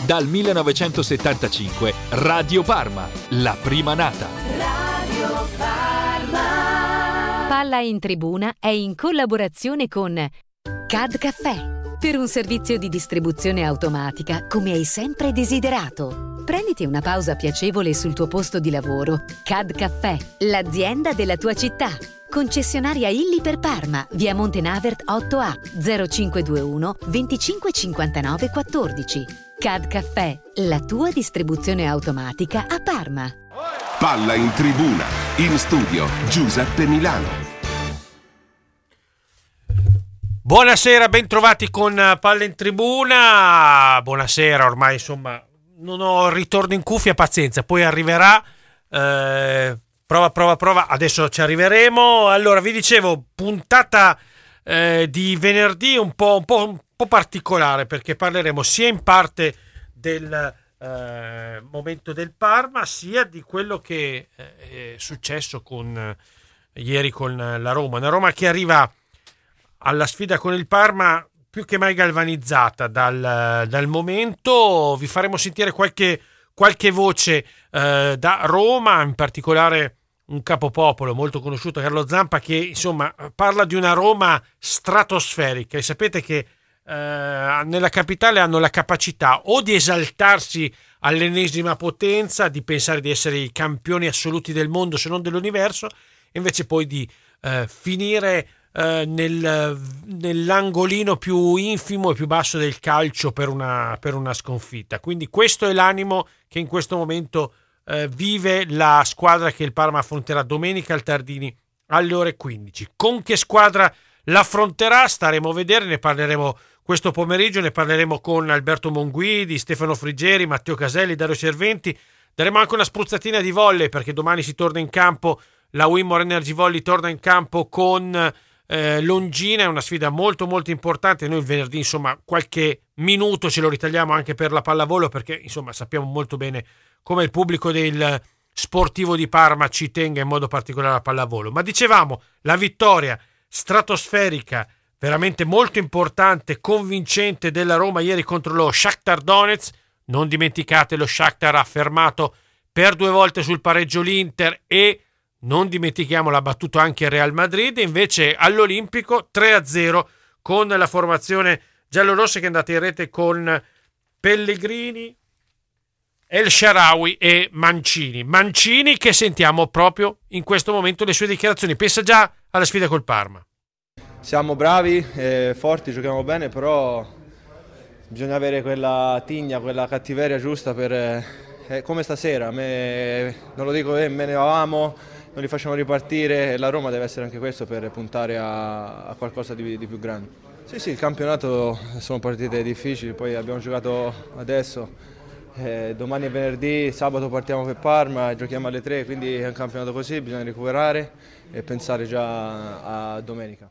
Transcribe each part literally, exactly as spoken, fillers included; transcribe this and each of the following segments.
Dal millenovecentosettantacinque Radio Parma, la prima nata. Radio Parma. Palla in Tribuna è in collaborazione con C A D Caffè, per un servizio di distribuzione automatica come hai sempre desiderato. Prenditi una pausa piacevole sul tuo posto di lavoro. C A D Caffè, l'azienda della tua città. Concessionaria Illy per Parma, via Montenavert otto A, zero cinque due uno venticinque cinquantanove quattordici. C A D Caffè, la tua distribuzione automatica a Parma. Palla in Tribuna, in studio Giuseppe Milano. Buonasera, bentrovati con Palla in Tribuna. Buonasera, ormai insomma non ho ritorno in cuffia, pazienza, poi arriverà. Eh, prova, prova, prova, adesso ci arriveremo. Allora, vi dicevo, puntata eh, di venerdì un po', un po', un po' particolare, perché parleremo sia in parte del eh, momento del Parma, sia di quello che eh, è successo con eh, ieri con la Roma. Una Roma che arriva alla sfida con il Parma più che mai galvanizzata dal, dal momento. Vi faremo sentire qualche, qualche voce eh, da Roma, in particolare un capopopolo molto conosciuto, Carlo Zampa, che insomma parla di una Roma stratosferica, e sapete che eh, nella capitale hanno la capacità o di esaltarsi all'ennesima potenza, di pensare di essere i campioni assoluti del mondo se non dell'universo, e invece poi di eh, finire Nel, nell'angolino più infimo e più basso del calcio per una, per una sconfitta. Quindi questo è l'animo che in questo momento eh, vive la squadra che il Parma affronterà domenica al Tardini alle ore quindici. Con che squadra l'affronterà staremo a vedere, ne parleremo questo pomeriggio, ne parleremo con Alberto Monguidi, Stefano Friggeri, Matteo Caselli, Dario Serventi. Daremo anche una spruzzatina di volley, perché domani si torna in campo, la Winmore Energy Volley torna in campo con Eh, Longina. È una sfida molto molto importante. Noi il venerdì insomma qualche minuto ce lo ritagliamo anche per la pallavolo, perché insomma sappiamo molto bene come il pubblico del Sportivo di Parma ci tenga in modo particolare alla pallavolo. Ma dicevamo, la vittoria stratosferica, veramente molto importante, convincente della Roma ieri contro lo Shakhtar Donetsk. Non dimenticate, lo Shakhtar ha fermato per due volte sul pareggio l'Inter, e non dimentichiamo, l'ha battuto anche il Real Madrid. Invece all'Olimpico tre a zero con la formazione giallorossa, che è andata in rete con Pellegrini, El Shaarawy e Mancini. Mancini che sentiamo proprio in questo momento le sue dichiarazioni. Pensa già alla sfida col Parma. Siamo bravi, eh, forti, giochiamo bene, però bisogna avere quella tigna, quella cattiveria giusta per eh, come stasera. Me, non lo dico, eh, me ne avamo, non li facciamo ripartire. La Roma deve essere anche questo per puntare a, a qualcosa di, di più grande. Sì, sì, il campionato sono partite difficili, poi abbiamo giocato adesso, eh, domani è venerdì, sabato partiamo per Parma, giochiamo alle tre, quindi è un campionato così, bisogna recuperare e pensare già a domenica.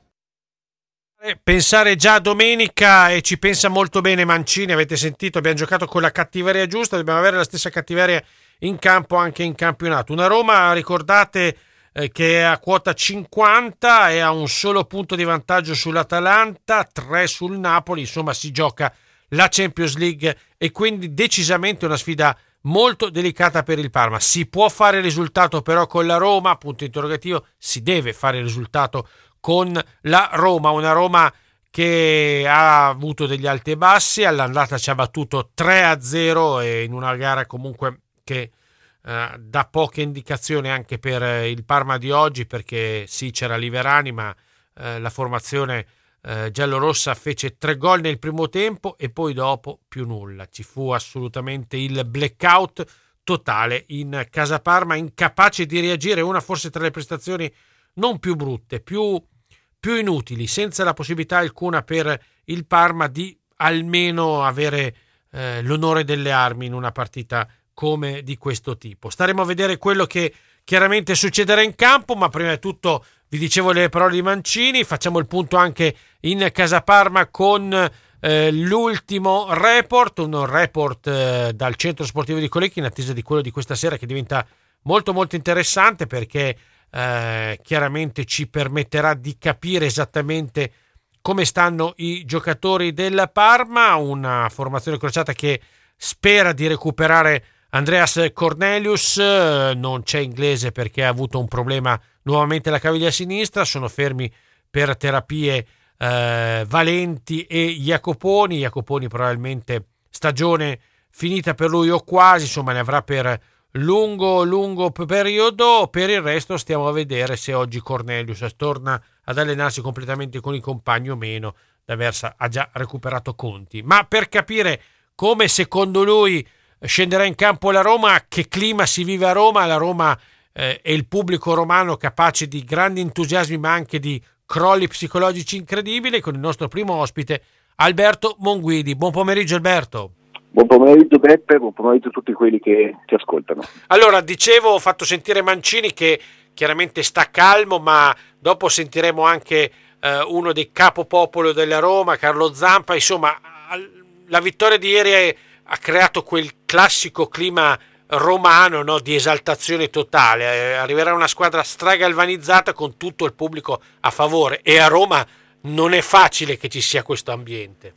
Pensare già a domenica, e ci pensa molto bene Mancini. Avete sentito, abbiamo giocato con la cattiveria giusta, dobbiamo avere la stessa cattiveria in campo anche in campionato. Una Roma, ricordate, eh, che è a quota cinquanta e ha un solo punto di vantaggio sull'Atalanta, tre sul Napoli. Insomma, si gioca la Champions League e quindi decisamente una sfida molto delicata per il Parma. Si può fare il risultato però con la Roma, punto interrogativo, si deve fare il risultato con la Roma, una Roma che ha avuto degli alti e bassi. All'andata ci ha battuto tre a zero, e in una gara comunque che eh, dà poche indicazioni anche per il Parma di oggi, perché sì, c'era Liverani, ma eh, la formazione eh, giallorossa fece tre gol nel primo tempo e poi dopo più nulla. Ci fu assolutamente il blackout totale in casa Parma, incapace di reagire. Una forse tra le prestazioni non più brutte, più più inutili, senza la possibilità alcuna per il Parma di almeno avere eh, l'onore delle armi in una partita come di questo tipo. Staremo a vedere quello che chiaramente succederà in campo, ma prima di tutto vi dicevo le parole di Mancini. Facciamo il punto anche in casa Parma con eh, l'ultimo report, un report eh, dal centro sportivo di Colecchi, in attesa di quello di questa sera, che diventa molto molto interessante, perché Eh, chiaramente ci permetterà di capire esattamente come stanno i giocatori del Parma. Una formazione crociata che spera di recuperare Andreas Cornelius, non c'è Inglese perché ha avuto un problema nuovamente alla caviglia sinistra, sono fermi per terapie eh, Valenti e Jacoponi. Jacoponi probabilmente stagione finita per lui o quasi, insomma ne avrà per lungo lungo periodo. Per il resto stiamo a vedere se oggi Cornelius torna ad allenarsi completamente con i compagni o meno. D'Aversa ha già recuperato Conti, ma per capire come secondo lui scenderà in campo la Roma, che clima si vive a Roma, la Roma eh, e il pubblico romano capace di grandi entusiasmi ma anche di crolli psicologici incredibili, con il nostro primo ospite Alberto Monguidi. Buon pomeriggio Alberto. Buon pomeriggio Beppe, buon pomeriggio a tutti quelli che ci ascoltano. Allora, dicevo, ho fatto sentire Mancini che chiaramente sta calmo, ma dopo sentiremo anche eh, uno dei capopopolo della Roma, Carlo Zampa. Insomma, la vittoria di ieri è, ha creato quel classico clima romano, no, di esaltazione totale. Eh, arriverà una squadra stragalvanizzata con tutto il pubblico a favore, e a Roma non è facile che ci sia questo ambiente.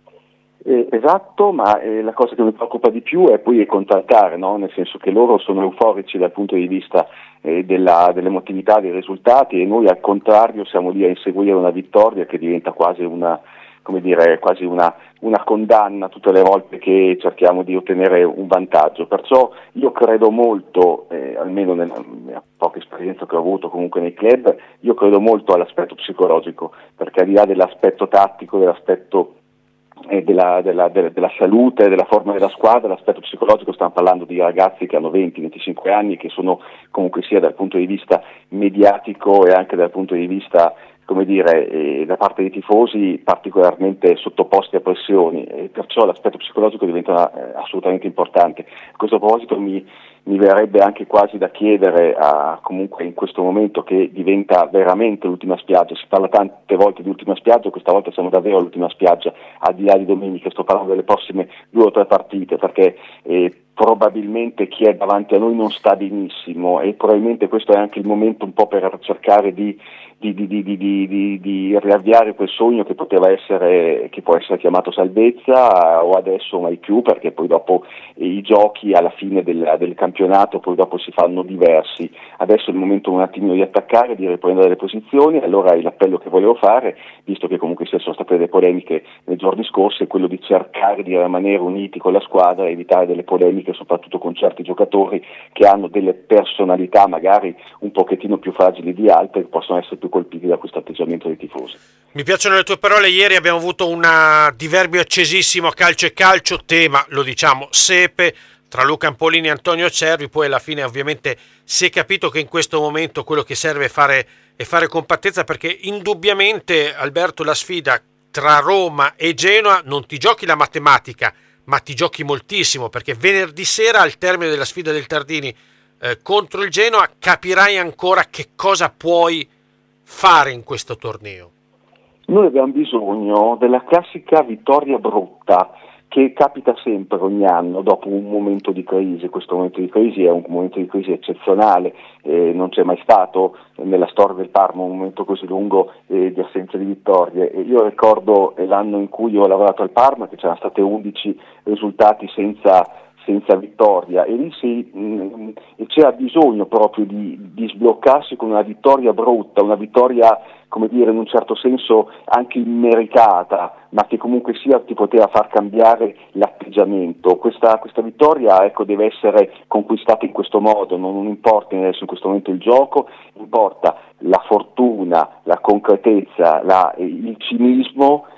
Eh, esatto, ma eh, la cosa che mi preoccupa di più è poi contraltare, no? Nel senso che loro sono euforici dal punto di vista eh, della, dell'emotività, dei risultati, e noi al contrario siamo lì a inseguire una vittoria che diventa quasi una, come dire, quasi una, una condanna tutte le volte che cerchiamo di ottenere un vantaggio. Perciò io credo molto, eh, almeno nella mia poca esperienza che ho avuto comunque nei club, io credo molto all'aspetto psicologico, perché al di là dell'aspetto tattico, dell'aspetto eh, della, della, della, della salute, della forma della squadra, l'aspetto psicologico, stiamo parlando di ragazzi che hanno venti venticinque anni, che sono comunque sia dal punto di vista mediatico e anche dal punto di vista, come dire, eh, da parte dei tifosi particolarmente sottoposti a pressioni, e perciò l'aspetto psicologico diventa eh, assolutamente importante. A questo proposito mi, mi verrebbe anche quasi da chiedere a, comunque in questo momento che diventa veramente l'ultima spiaggia, si parla tante volte di ultima spiaggia, questa volta siamo davvero all'ultima spiaggia, al di là di domenica, sto parlando delle prossime due o tre partite, perché eh, probabilmente chi è davanti a noi non sta benissimo, e probabilmente questo è anche il momento un po' per cercare di Di, di, di, di, di, di riavviare quel sogno che poteva essere, che può essere chiamato salvezza, o adesso mai più, perché poi dopo i giochi alla fine del, del campionato poi dopo si fanno diversi. Adesso è il momento un attimino di attaccare, di riprendere le posizioni. Allora l'appello che volevo fare, visto che comunque ci sono state delle polemiche nei giorni scorsi, è quello di cercare di rimanere uniti con la squadra, evitare delle polemiche soprattutto con certi giocatori che hanno delle personalità magari un pochettino più fragili di altre, che possono essere più colpiti da questo atteggiamento dei tifosi. Mi piacciono le tue parole. Ieri abbiamo avuto un diverbio accesissimo a calcio e calcio, tema, lo diciamo, sepe, tra Luca Ampolini e Antonio Cervi. Poi alla fine ovviamente si è capito che in questo momento quello che serve è fare, è fare compattezza, perché indubbiamente, Alberto, la sfida tra Roma e Genoa non ti giochi la matematica, ma ti giochi moltissimo, perché venerdì sera al termine della sfida del Tardini eh, contro il Genoa capirai ancora che cosa puoi fare in questo torneo. Noi abbiamo bisogno della classica vittoria brutta che capita sempre ogni anno dopo un momento di crisi. Questo momento di crisi è un momento di crisi eccezionale, eh, non c'è mai stato nella storia del Parma un momento così lungo eh, di assenza di vittorie. E io ricordo eh, l'anno in cui ho lavorato al Parma, che c'erano state undici risultati senza senza vittoria, e lì si, mh, c'era bisogno proprio di, di sbloccarsi con una vittoria brutta, una vittoria, come dire, in un certo senso anche immeritata, ma che comunque sia ti poteva far cambiare l'atteggiamento. Questa, questa vittoria, ecco, deve essere conquistata in questo modo, non, non importa adesso in questo momento il gioco, importa la fortuna, la concretezza, la, il cinismo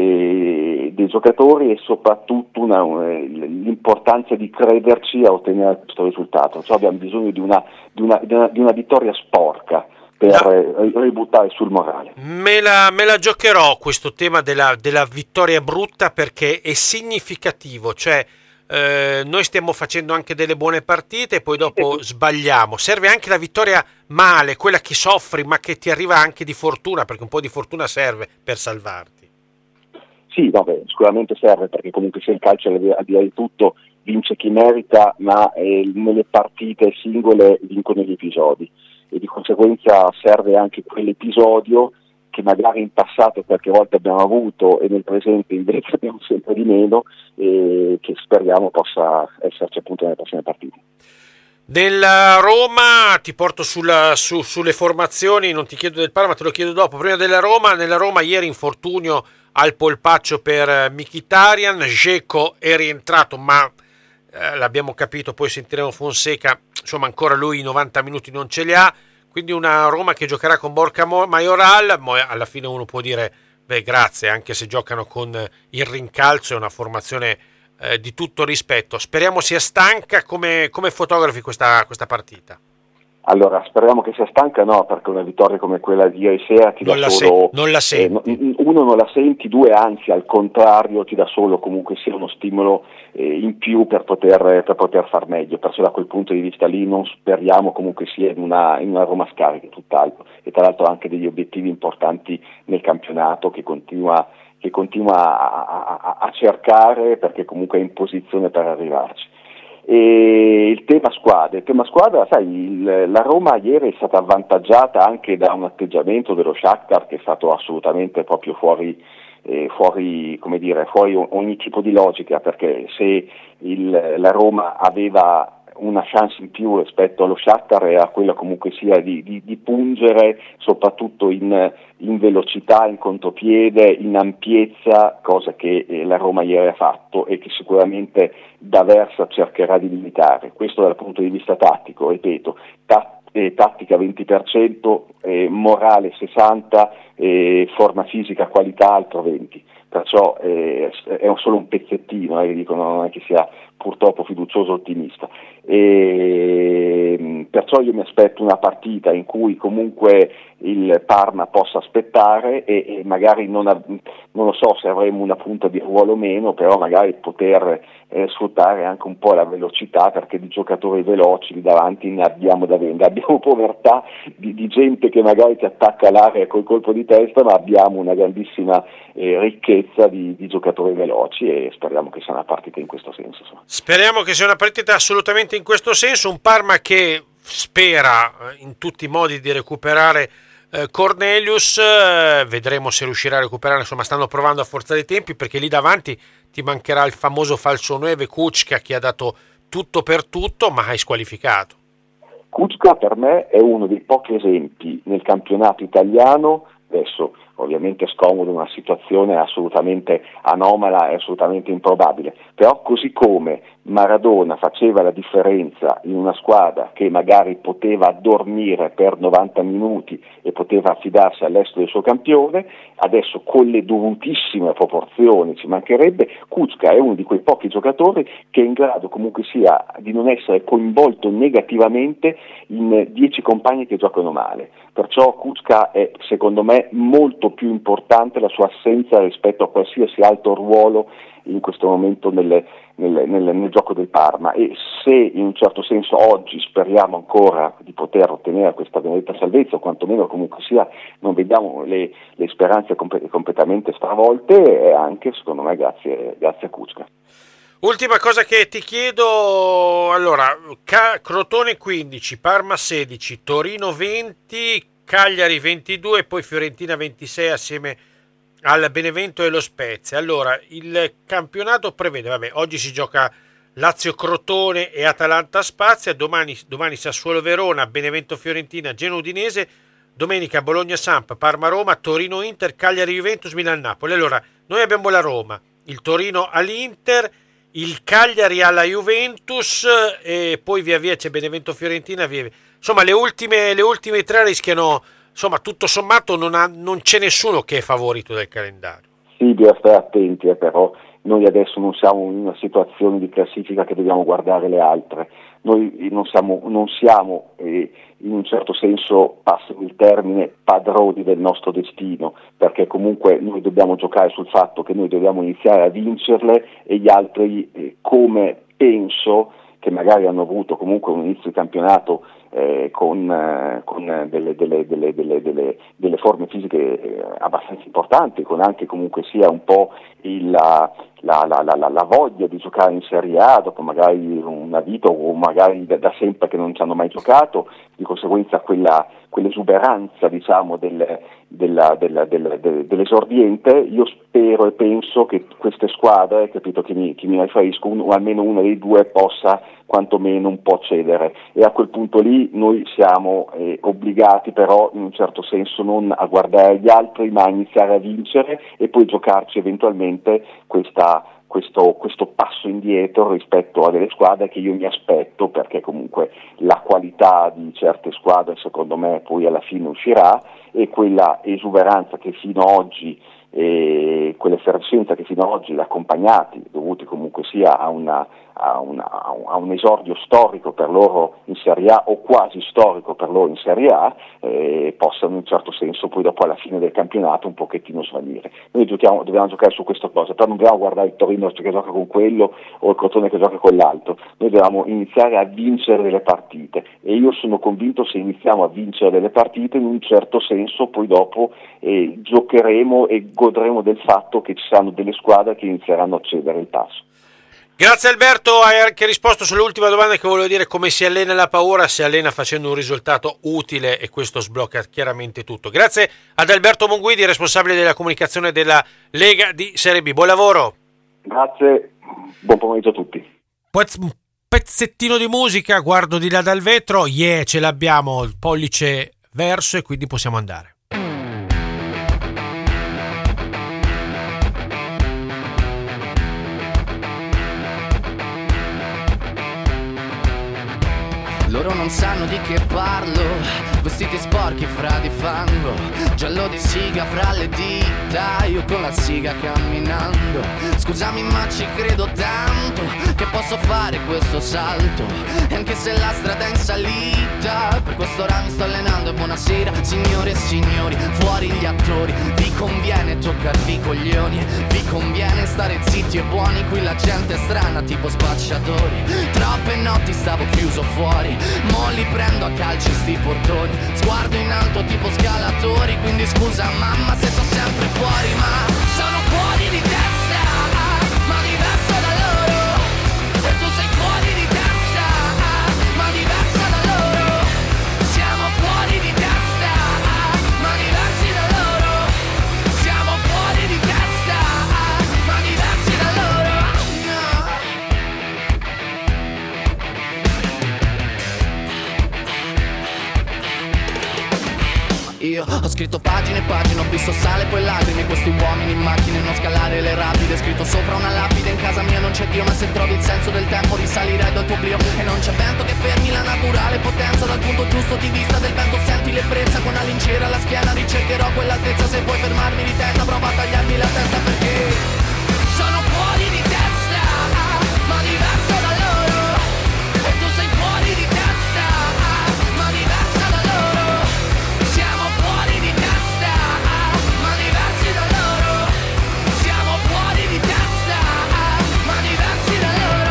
E dei giocatori, e soprattutto una, l'importanza di crederci a ottenere questo risultato. Cioè abbiamo bisogno di una, di una, di una, di una vittoria sporca per no. ributtare sul morale. Me la, me la giocherò questo tema della, della vittoria brutta, perché è significativo, cioè eh, noi stiamo facendo anche delle buone partite e poi dopo sbagliamo. Serve anche la vittoria male, quella che soffri ma che ti arriva anche di fortuna, perché un po' di fortuna serve per salvarti. Sì, vabbè, sicuramente serve, perché comunque sia il calcio al di là di tutto vince chi merita, ma eh, nelle partite singole vincono gli episodi, e di conseguenza serve anche quell'episodio che magari in passato qualche volta abbiamo avuto e nel presente invece abbiamo sempre di meno, e che speriamo possa esserci appunto nelle prossime partite. Della Roma ti porto sulla, su, sulle formazioni, non ti chiedo del Parma, te lo chiedo dopo. Prima della Roma, nella Roma ieri infortunio al polpaccio per Mkhitaryan, Dzeko è rientrato ma eh, l'abbiamo capito, poi sentiremo Fonseca, insomma ancora lui i novanta minuti non ce li ha, quindi una Roma che giocherà con Borja Mayoral, ma alla fine uno può dire beh grazie, anche se giocano con il rincalzo è una formazione eh, di tutto rispetto. Speriamo sia stanca. Come, come fotografi questa, questa partita? Allora, speriamo che sia stanca, no, perché una vittoria come quella di ieri sera ti non dà la solo... Se- non la senti. Eh, uno, non la senti, due, anzi, al contrario, ti dà solo comunque sia uno stimolo eh, in più per poter, per poter far meglio. Perciò da quel punto di vista lì non speriamo comunque sia in una, in una Roma scarica, tutt'altro. E tra l'altro anche degli obiettivi importanti nel campionato che continua, che continua a, a, a cercare, perché comunque è in posizione per arrivarci. E il tema squadra, il tema squadra, sai, il, la Roma ieri è stata avvantaggiata anche da un atteggiamento dello Shakhtar che è stato assolutamente proprio fuori, eh, fuori, come dire, fuori ogni tipo di logica, perché se il, la Roma aveva una chance in più rispetto allo Shakhtar era quella comunque sia di, di, di pungere soprattutto in, in velocità, in contropiede, in ampiezza, cosa che eh, la Roma ieri ha fatto e che sicuramente D'Aversa cercherà di limitare. Questo dal punto di vista tattico, ripeto, ta- eh, tattica venti per cento, eh, morale sessanta per cento, eh, forma fisica, qualità altro venti per cento. Perciò eh, è solo un pezzettino, eh, dico, non è che sia purtroppo fiducioso ottimista. E, perciò io mi aspetto una partita in cui comunque il Parma possa aspettare e, e magari non, ha, non lo so se avremo una punta di ruolo o meno, però magari poter eh, sfruttare anche un po' la velocità, perché di giocatori veloci lì davanti ne abbiamo da vendere. Abbiamo povertà di, di gente che magari ti attacca l'area col colpo di testa, ma abbiamo una grandissima eh, ricchezza di, di giocatori veloci e speriamo che sia una partita in questo senso. Insomma. Speriamo che sia una partita assolutamente in questo senso, un Parma che spera in tutti i modi di recuperare eh, Cornelius, eh, vedremo se riuscirà a recuperare, insomma stanno provando a forzare i tempi perché lì davanti ti mancherà il famoso falso nove Kučka che ha dato tutto per tutto ma hai squalificato. Kučka per me è uno dei pochi esempi nel campionato italiano, adesso ovviamente scomodo, una situazione assolutamente anomala e assolutamente improbabile, però così come Maradona faceva la differenza in una squadra che magari poteva dormire per novanta minuti e poteva affidarsi all'estero del suo campione, adesso con le dovutissime proporzioni, ci mancherebbe, Kučka è uno di quei pochi giocatori che è in grado comunque sia di non essere coinvolto negativamente in dieci compagni che giocano male, perciò Kučka è secondo me molto più importante la sua assenza rispetto a qualsiasi altro ruolo in questo momento nel, nel, nel, nel gioco del Parma, e se in un certo senso oggi speriamo ancora di poter ottenere questa benedetta salvezza, o quantomeno comunque sia non vediamo le, le speranze comp- completamente stravolte, è anche secondo me grazie, grazie a Kučka. Ultima cosa che ti chiedo, allora, Ca- Crotone quindici, Parma sedici, Torino venti, Cagliari ventidue e poi Fiorentina ventisei assieme al Benevento e lo Spezia. Allora, il campionato prevede, vabbè, oggi si gioca Lazio-Crotone e Atalanta-Spezia, domani, domani Sassuolo-Verona, Benevento-Fiorentina, Genoa-Udinese, domenica Bologna-Samp, Parma-Roma, Torino-Inter, Cagliari-Juventus, Milan-Napoli. Allora, noi abbiamo la Roma, il Torino all'Inter, il Cagliari alla Juventus e poi via via c'è Benevento-Fiorentina, via via. Insomma, le ultime, le ultime tre rischiano, insomma, tutto sommato non, ha, non c'è nessuno che è favorito del calendario. Sì, bisogna stare attenti, eh, però noi adesso non siamo in una situazione di classifica che dobbiamo guardare le altre. Noi non siamo, non siamo eh, in un certo senso, passami il termine, padroni del nostro destino, perché comunque noi dobbiamo giocare sul fatto che noi dobbiamo iniziare a vincerle e gli altri, eh, come penso, che magari hanno avuto comunque un inizio di campionato eh, con, eh, con delle, delle, delle, delle, delle, delle forme fisiche eh, abbastanza importanti, con anche comunque sia un po' il, la, la, la, la, la voglia di giocare in Serie A dopo magari una vita o magari da, da sempre che non ci hanno mai giocato, di conseguenza quella, quell'esuberanza diciamo del, della, della, della, del, dell'esordiente. Io spero e penso che queste squadre, capito, che mi, che mi riferisco, un, o almeno uno dei due possa quantomeno un po' cedere, e a quel punto lì noi siamo eh, obbligati però in un certo senso non a guardare gli altri ma a iniziare a vincere e poi giocarci eventualmente questa, questo, questo passo indietro rispetto a delle squadre che io mi aspetto, perché comunque la qualità di certe squadre secondo me poi alla fine uscirà, e quella esuberanza che fino ad oggi e quell'effervescenza che fino ad oggi l'ha accompagnati, dovuti comunque sia a, una, a, una, a un esordio storico per loro in Serie A o quasi storico per loro in Serie A, eh, possano in un certo senso poi dopo alla fine del campionato un pochettino svanire. Noi giochiamo, dobbiamo giocare su questa cosa, però non dobbiamo guardare il Torino che gioca con quello o il Crotone che gioca con l'altro, noi dobbiamo iniziare a vincere delle partite, e io sono convinto se iniziamo a vincere delle partite in un certo senso poi dopo eh, giocheremo e godremo del fatto che ci saranno delle squadre che inizieranno a cedere il passo. Grazie Alberto, hai anche risposto sull'ultima domanda che volevo dire: come si allena la paura? Si allena facendo un risultato utile, e questo sblocca chiaramente tutto. Grazie ad Alberto Monguidi, responsabile della comunicazione della Lega di Serie B. Buon lavoro. Grazie, buon pomeriggio a tutti. Un pezzettino di musica, guardo di là dal vetro, yeah, ce l'abbiamo, il pollice verso, e quindi possiamo andare. Loro non sanno di che parlo, vestiti sporchi fra di fango, giallo di siga fra le dita, io con la siga camminando. Scusami ma ci credo tanto che posso fare questo salto, e anche se la strada è in salita, per quest'ora mi sto allenando. E buonasera signore e signori, fuori gli attori, vi conviene toccarvi i coglioni, vi conviene stare zitti e buoni, qui la gente è strana tipo spacciatori. Troppe notti stavo chiuso fuori, mo li prendo a calci sti portoni, sguardo in alto tipo scalatori, quindi scusa mamma se sono sempre fuori, ma sono fuori di testa, ma diverso da loro, e tu sei fuori di testa, ma diverso da loro, siamo fuori di testa, ma diversi da loro, siamo fuori di testa, ma diversi da loro, no. Io ho scritto pagine e pagine, ho visto sale poi lacrime, questi uomini in macchine, non scalare le rapide, scritto sopra una lapide, in casa mia non c'è Dio, ma se trovi il senso del tempo risalirai dal tuo oblio, e non c'è vento che fermi la naturale potenza, dal punto giusto di vista del vento senti l'ebbrezza, con la lincera alla schiena ricercherò quell'altezza, se vuoi fermarmi di testa prova a tagliarmi la testa, perché sono fuori di testa, ma diverso da loro, e tu sei fuori di testa, ma diversa da loro, siamo fuori di testa, ma diversi da loro, siamo fuori di testa, ma diversi da loro.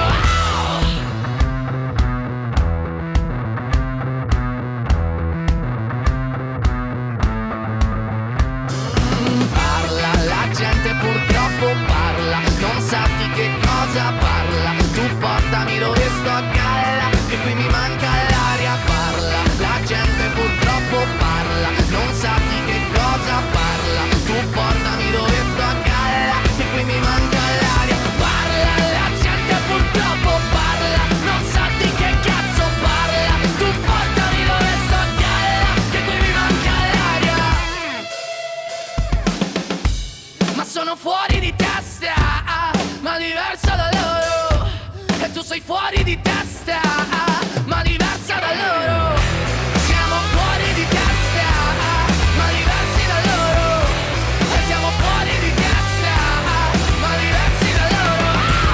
Parla, la gente purtroppo parla, non sa di che cosa parla, tu portami dove sto a galla, che qui mi manca l'aria. Parla, la gente purtroppo parla, non sa di che cosa parla, tu portami dove sto a galla, che qui mi manca l'aria. Parla, la gente purtroppo parla, non sa di che cazzo parla, tu portami dove sto a galla, che qui mi manca l'aria. Ma sono fuori di testa, ma diversa da loro, e tu sei fuori di testa, ma diversa da loro, siamo fuori di testa, ma diversi da loro, e siamo fuori di testa, ma diversi da loro.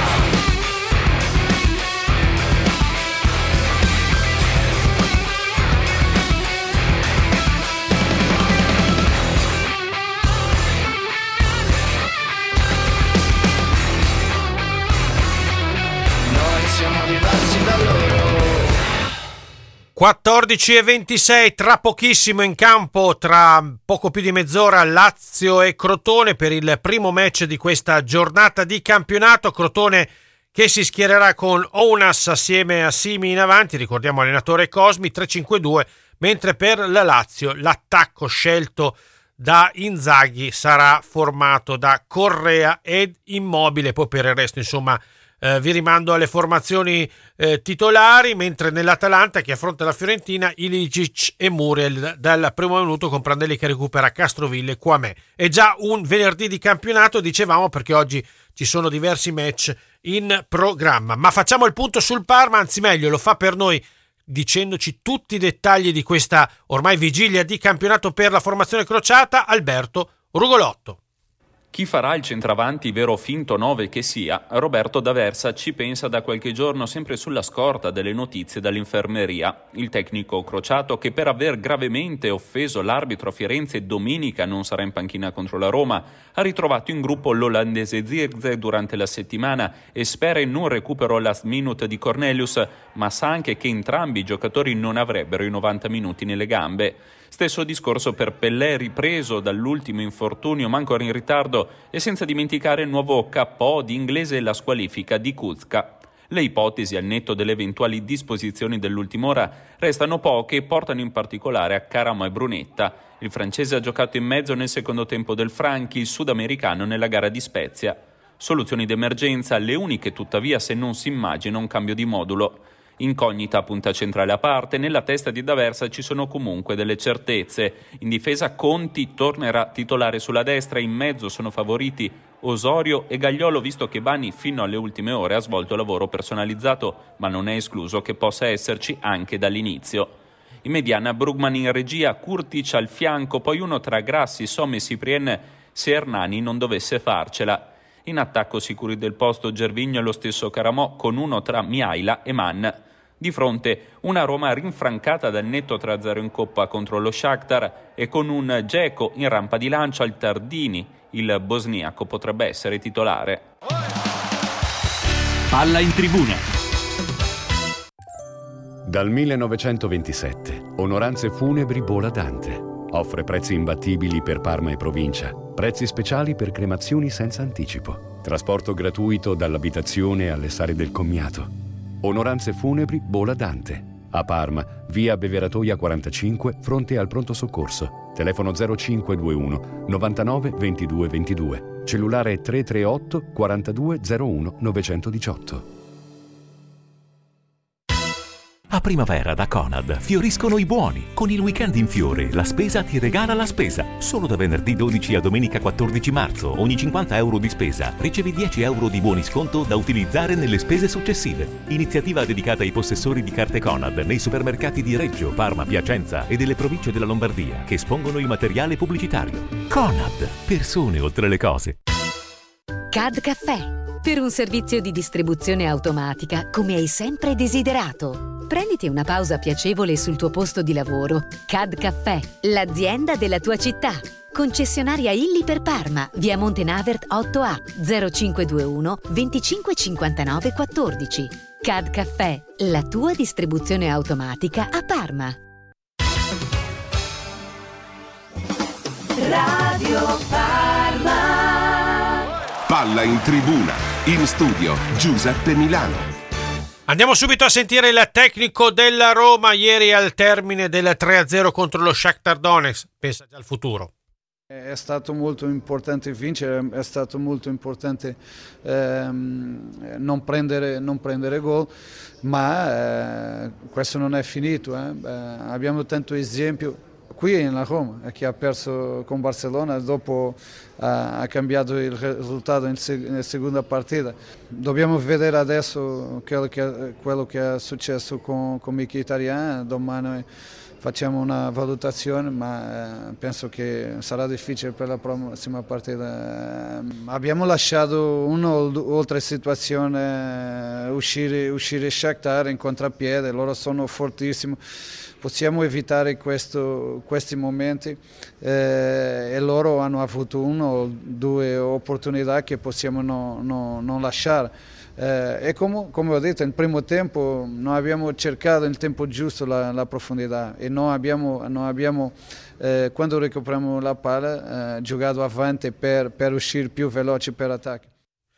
Noi siamo diversi da loro. quattordici e ventisei, tra pochissimo in campo, tra poco più di mezz'ora, Lazio e Crotone per il primo match di questa giornata di campionato. Crotone che si schiererà con Ounas assieme a Simi in avanti, ricordiamo allenatore Cosmi, tre cinque due mentre per la Lazio l'attacco scelto da Inzaghi sarà formato da Correa ed Immobile. Poi per il resto, insomma, eh, vi rimando alle formazioni eh, titolari, mentre nell'Atalanta, che affronta la Fiorentina, Ilicic e Muriel dal primo minuto, con Prandelli che recupera Castroville e Quamè. È già un venerdì di campionato, dicevamo, perché oggi ci sono diversi match in programma, ma facciamo il punto sul Parma, anzi meglio lo fa per noi dicendoci tutti i dettagli di questa ormai vigilia di campionato per la formazione crociata, Alberto Rugolotto. Chi farà il centravanti, vero o finto nove che sia? Roberto D'Aversa ci pensa da qualche giorno, sempre sulla scorta delle notizie dall'infermeria. Il tecnico crociato, che per aver gravemente offeso l'arbitro a Firenze domenica non sarà in panchina contro la Roma, ha ritrovato in gruppo l'olandese Zirkzee durante la settimana e spera in un recupero last minute di Cornelius, ma sa anche che entrambi i giocatori non avrebbero i novanta minuti nelle gambe. Stesso discorso per Pellè, ripreso dall'ultimo infortunio ma ancora in ritardo, e senza dimenticare il nuovo K O di Inglese e la squalifica di Kuzka. Le ipotesi, al netto delle eventuali disposizioni dell'ultima ora, restano poche e portano in particolare a Caramo e Brunetta. Il francese ha giocato in mezzo nel secondo tempo del Franchi, il sudamericano nella gara di Spezia. Soluzioni d'emergenza, le uniche tuttavia se non si immagina un cambio di modulo. Incognita, punta centrale a parte, nella testa di D'Aversa ci sono comunque delle certezze. In difesa Conti tornerà titolare sulla destra, in mezzo sono favoriti Osorio e Gagliolo, visto che Bani fino alle ultime ore ha svolto lavoro personalizzato, ma non è escluso che possa esserci anche dall'inizio. In mediana Brugman in regia, Kurtic al fianco, poi uno tra Grassi, Somme e Cyprien se Hernani non dovesse farcela. In attacco sicuri del posto Gervinho e lo stesso Caramò, con uno tra Miaila e Mann. Di fronte una Roma rinfrancata dal netto tre a zero in Coppa contro lo Shakhtar e con un Dzeko in rampa di lancio al Tardini. Il bosniaco potrebbe essere titolare. Palla in tribuna. Dal millenovecentoventisette, Onoranze Funebri Bola Dante offre prezzi imbattibili per Parma e provincia, prezzi speciali per cremazioni senza anticipo, trasporto gratuito dall'abitazione alle sale del commiato. Onoranze Funebri Bola Dante, a Parma, via Beveratoia quarantacinque, fronte al pronto soccorso. Telefono zero cinque due uno novantanove ventidue ventidue, cellulare tre tre otto quarantadue zero uno novecentodiciotto. A primavera da Conad fioriscono i buoni. Con il weekend in fiore la spesa ti regala la spesa. Solo da venerdì dodici a domenica quattordici marzo ogni cinquanta euro di spesa ricevi dieci euro di buoni sconto da utilizzare nelle spese successive. Iniziativa dedicata ai possessori di carte Conad nei supermercati di Reggio, Parma, Piacenza e delle province della Lombardia che espongono il materiale pubblicitario. Conad, persone oltre le cose. C A D Caffè, per un servizio di distribuzione automatica come hai sempre desiderato. Prenditi una pausa piacevole sul tuo posto di lavoro. C A D Caffè, l'azienda della tua città. Concessionaria Illy per Parma, via Montenavert otto A, zero cinque due uno venticinque cinquantanove quattordici. C A D Caffè, la tua distribuzione automatica a Parma. Radio Parma. Palla in tribuna, in studio Giuseppe Milano. Andiamo subito a sentire il tecnico della Roma ieri al termine del tre a zero contro lo Shakhtar Donetsk. Pensa già al futuro. È stato molto importante vincere, è stato molto importante ehm, non prendere, non prendere gol, ma eh, questo non è finito. Eh. Eh, abbiamo tanto esempio qui in Roma, che ha perso con Barcellona, dopo ha, ha cambiato il risultato in seg- nella seconda partita. Dobbiamo vedere adesso quello che, quello che è successo con, con Mkhitaryan, domani facciamo una valutazione, ma eh, penso che sarà difficile per la prossima partita. Eh, abbiamo lasciato una o altra situazione, eh, uscire, uscire Shakhtar in contropiede, loro sono fortissimi. Possiamo evitare questo, questi momenti eh, e loro hanno avuto una o due opportunità che possiamo no, no, non lasciare. Eh, e come, come ho detto, nel primo tempo non abbiamo cercato nel tempo giusto la, la profondità e non abbiamo, non abbiamo eh, quando recuperiamo la palla, eh, giocato avanti per, per uscire più veloci per attacco.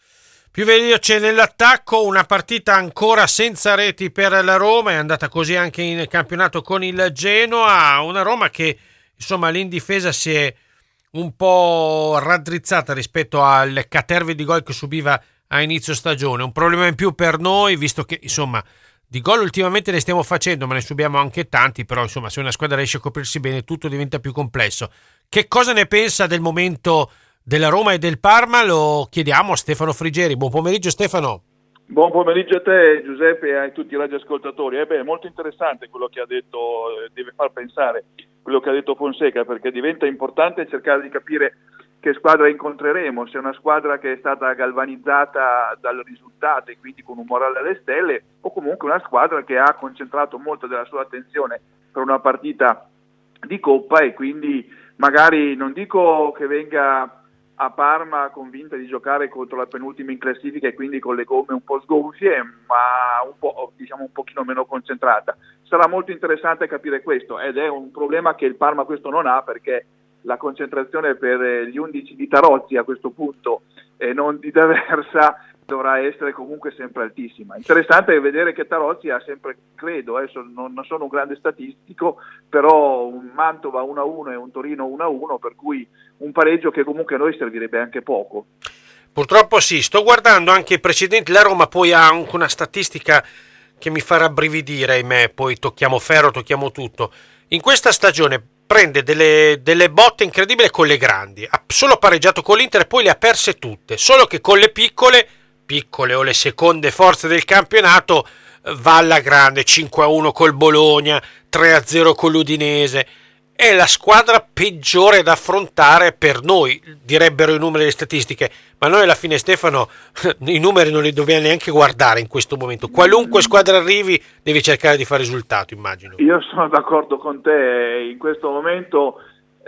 Più veloce nell'attacco, una partita ancora senza reti per la Roma, è andata così anche in campionato con il Genoa, una Roma che insomma lì in difesa si è un po' raddrizzata rispetto al caterve di gol che subiva a inizio stagione, un problema in più per noi, visto che insomma di gol ultimamente ne stiamo facendo, ma ne subiamo anche tanti, però insomma se una squadra riesce a coprirsi bene tutto diventa più complesso. Che cosa ne pensa del momento della Roma e del Parma? Lo chiediamo a Stefano Frigeri. Buon pomeriggio Stefano. Buon pomeriggio a te Giuseppe e a tutti i radioascoltatori. Eh beh, molto interessante quello che ha detto, deve far pensare quello che ha detto Fonseca, perché diventa importante cercare di capire che squadra incontreremo, se è una squadra che è stata galvanizzata dal risultato e quindi con un morale alle stelle, o comunque una squadra che ha concentrato molto della sua attenzione per una partita di Coppa e quindi magari non dico che venga a Parma convinta di giocare contro la penultima in classifica e quindi con le gomme un po' sgonfie, ma un po', diciamo un pochino meno concentrata. Sarà molto interessante capire questo, ed è un problema che il Parma questo non ha, perché la concentrazione per gli undici di Tarozzi a questo punto e non di D'Aversa dovrà essere comunque sempre altissima. Interessante vedere che Tarozzi ha sempre, credo, adesso non, non sono un grande statistico, però un Mantova uno a uno e un Torino uno a uno, per cui un pareggio che comunque a noi servirebbe anche poco. Purtroppo sì, sto guardando anche i precedenti, la Roma poi ha anche una statistica che mi fa rabbrividire, ahimè, poi tocchiamo ferro, tocchiamo tutto. In questa stagione prende delle, delle botte incredibili con le grandi, ha solo pareggiato con l'Inter e poi le ha perse tutte, solo che con le piccole piccole o le seconde forze del campionato va alla grande, cinque a uno col Bologna, tre a zero con l'Udinese. È la squadra peggiore da affrontare per noi, direbbero i numeri e le statistiche, ma noi alla fine Stefano i numeri non li dobbiamo neanche guardare in questo momento, qualunque squadra arrivi devi cercare di fare risultato, immagino. Io sono d'accordo con te, in questo momento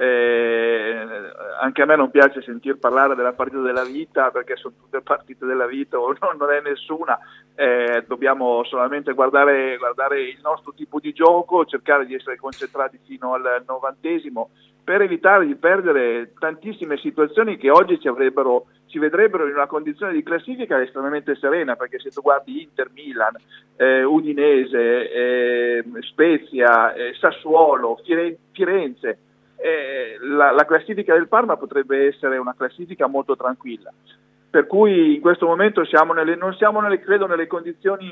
Eh, anche a me non piace sentir parlare della partita della vita, perché sono tutte partite della vita o no, non è nessuna, eh, dobbiamo solamente guardare, guardare il nostro tipo di gioco, cercare di essere concentrati fino al novantesimo per evitare di perdere tantissime situazioni che oggi ci avrebbero ci vedrebbero in una condizione di classifica estremamente serena, perché se tu guardi Inter, Milan, eh, Udinese, eh, Spezia, eh, Sassuolo, Firenze, Firenze Eh, la, la classifica del Parma potrebbe essere una classifica molto tranquilla, per cui in questo momento siamo nelle, non siamo nelle, credo nelle condizioni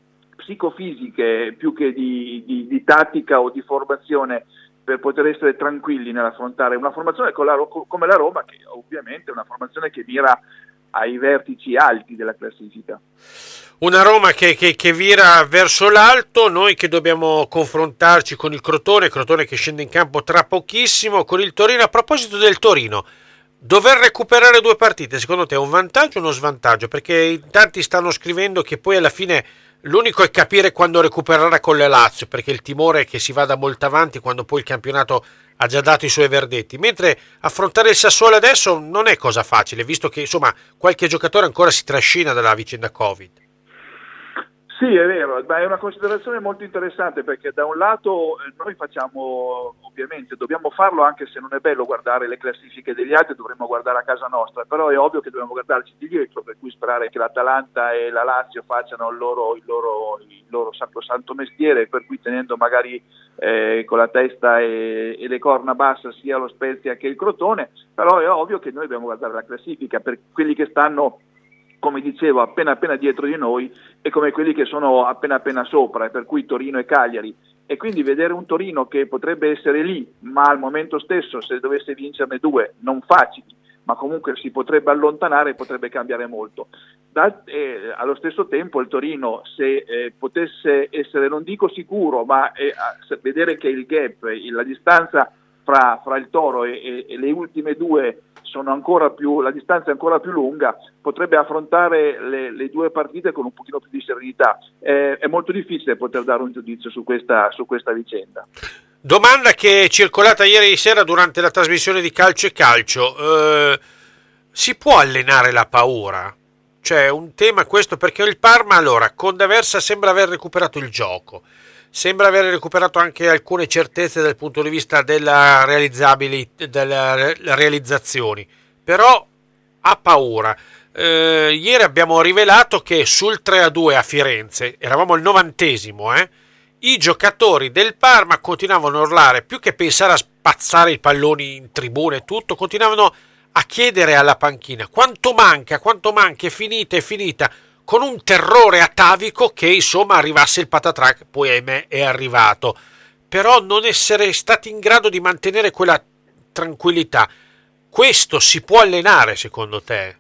psicofisiche più che di, di, di tattica o di formazione per poter essere tranquilli nell'affrontare una formazione con la, come la Roma, che ovviamente è una formazione che mira ai vertici alti della classifica. Una Roma che, che, che vira verso l'alto, noi che dobbiamo confrontarci con il Crotone, Crotone che scende in campo tra pochissimo, con il Torino. A proposito del Torino, dover recuperare due partite, secondo te è un vantaggio o uno svantaggio? Perché tanti stanno scrivendo che poi alla fine l'unico è capire quando recupererà con la Lazio, perché il timore è che si vada molto avanti quando poi il campionato ha già dato i suoi verdetti, mentre affrontare il Sassuolo adesso non è cosa facile, visto che insomma qualche giocatore ancora si trascina dalla vicenda Covid. Sì, è vero, ma è una considerazione molto interessante, perché da un lato noi facciamo, ovviamente dobbiamo farlo anche se non è bello guardare le classifiche degli altri, dovremmo guardare a casa nostra, però è ovvio che dobbiamo guardarci di dietro, per cui sperare che l'Atalanta e la Lazio facciano il loro, il loro, il loro sacrosanto mestiere, per cui tenendo magari eh, con la testa e, e le corna basse sia lo Spezia che il Crotone, però è ovvio che noi dobbiamo guardare la classifica per quelli che stanno, come dicevo, appena appena dietro di noi e come quelli che sono appena appena sopra, per cui Torino e Cagliari, e quindi vedere un Torino che potrebbe essere lì, ma al momento stesso se dovesse vincerne due, non facili, ma comunque si potrebbe allontanare, potrebbe cambiare molto. Da, eh, allo stesso tempo il Torino, se eh, potesse essere, non dico sicuro, ma eh, vedere che il gap, la distanza fra, fra il Toro e, e, e le ultime due sono ancora più, la distanza è ancora più lunga, potrebbe affrontare le, le due partite con un pochino più di serenità. Eh, è molto difficile poter dare un giudizio su questa, su questa vicenda. Domanda che è circolata ieri sera durante la trasmissione di Calcio e Calcio. Eh, si può allenare la paura? Cioè, un tema questo, perché il Parma allora con D'Aversa sembra aver recuperato il gioco, sembra aver recuperato anche alcune certezze dal punto di vista della realizzabili, delle realizzazioni, però ha paura. eh, ieri abbiamo rivelato che sul tre a due a Firenze, eravamo al novantesimo, eh, i giocatori del Parma continuavano a urlare, più che pensare a spazzare i palloni in tribuna e tutto, continuavano a chiedere alla panchina quanto manca, quanto manca, è finita, è finita, con un terrore atavico che insomma arrivasse il patatrac, poi ahimè è arrivato. Però non essere stati in grado di mantenere quella tranquillità, questo si può allenare secondo te?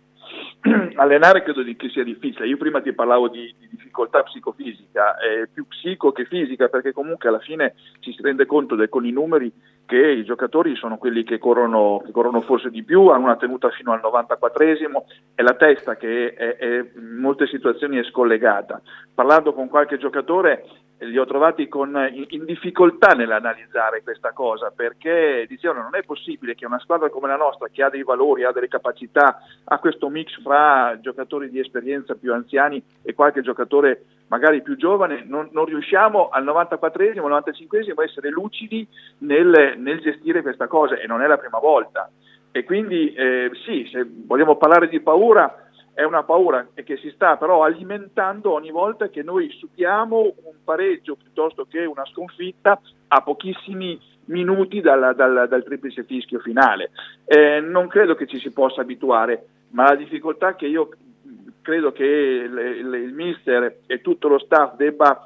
Allenare credo che sia difficile. Io prima ti parlavo di, di difficoltà psicofisica, è più psico che fisica, perché comunque alla fine ci si rende conto del, con i numeri che i giocatori sono quelli che corrono, che corrono forse di più, hanno una tenuta fino al novantaquattresimo, è la testa che è, è, in molte situazioni è scollegata. Parlando con qualche giocatore li ho trovati con, in, in difficoltà nell'analizzare questa cosa, perché dicevano non è possibile che una squadra come la nostra, che ha dei valori, ha delle capacità, ha questo mix fra giocatori di esperienza più anziani e qualche giocatore magari più giovane, non, non riusciamo al novantaquattresimo, al novantacinquesimo a essere lucidi nel, nel gestire questa cosa, e non è la prima volta. E quindi eh, sì, se vogliamo parlare di paura, è una paura che si sta però alimentando ogni volta che noi subiamo un pareggio piuttosto che una sconfitta a pochissimi minuti dal, dal, dal triplice fischio finale. Eh, non credo che ci si possa abituare, ma la difficoltà che io credo che le, le, il mister e tutto lo staff debba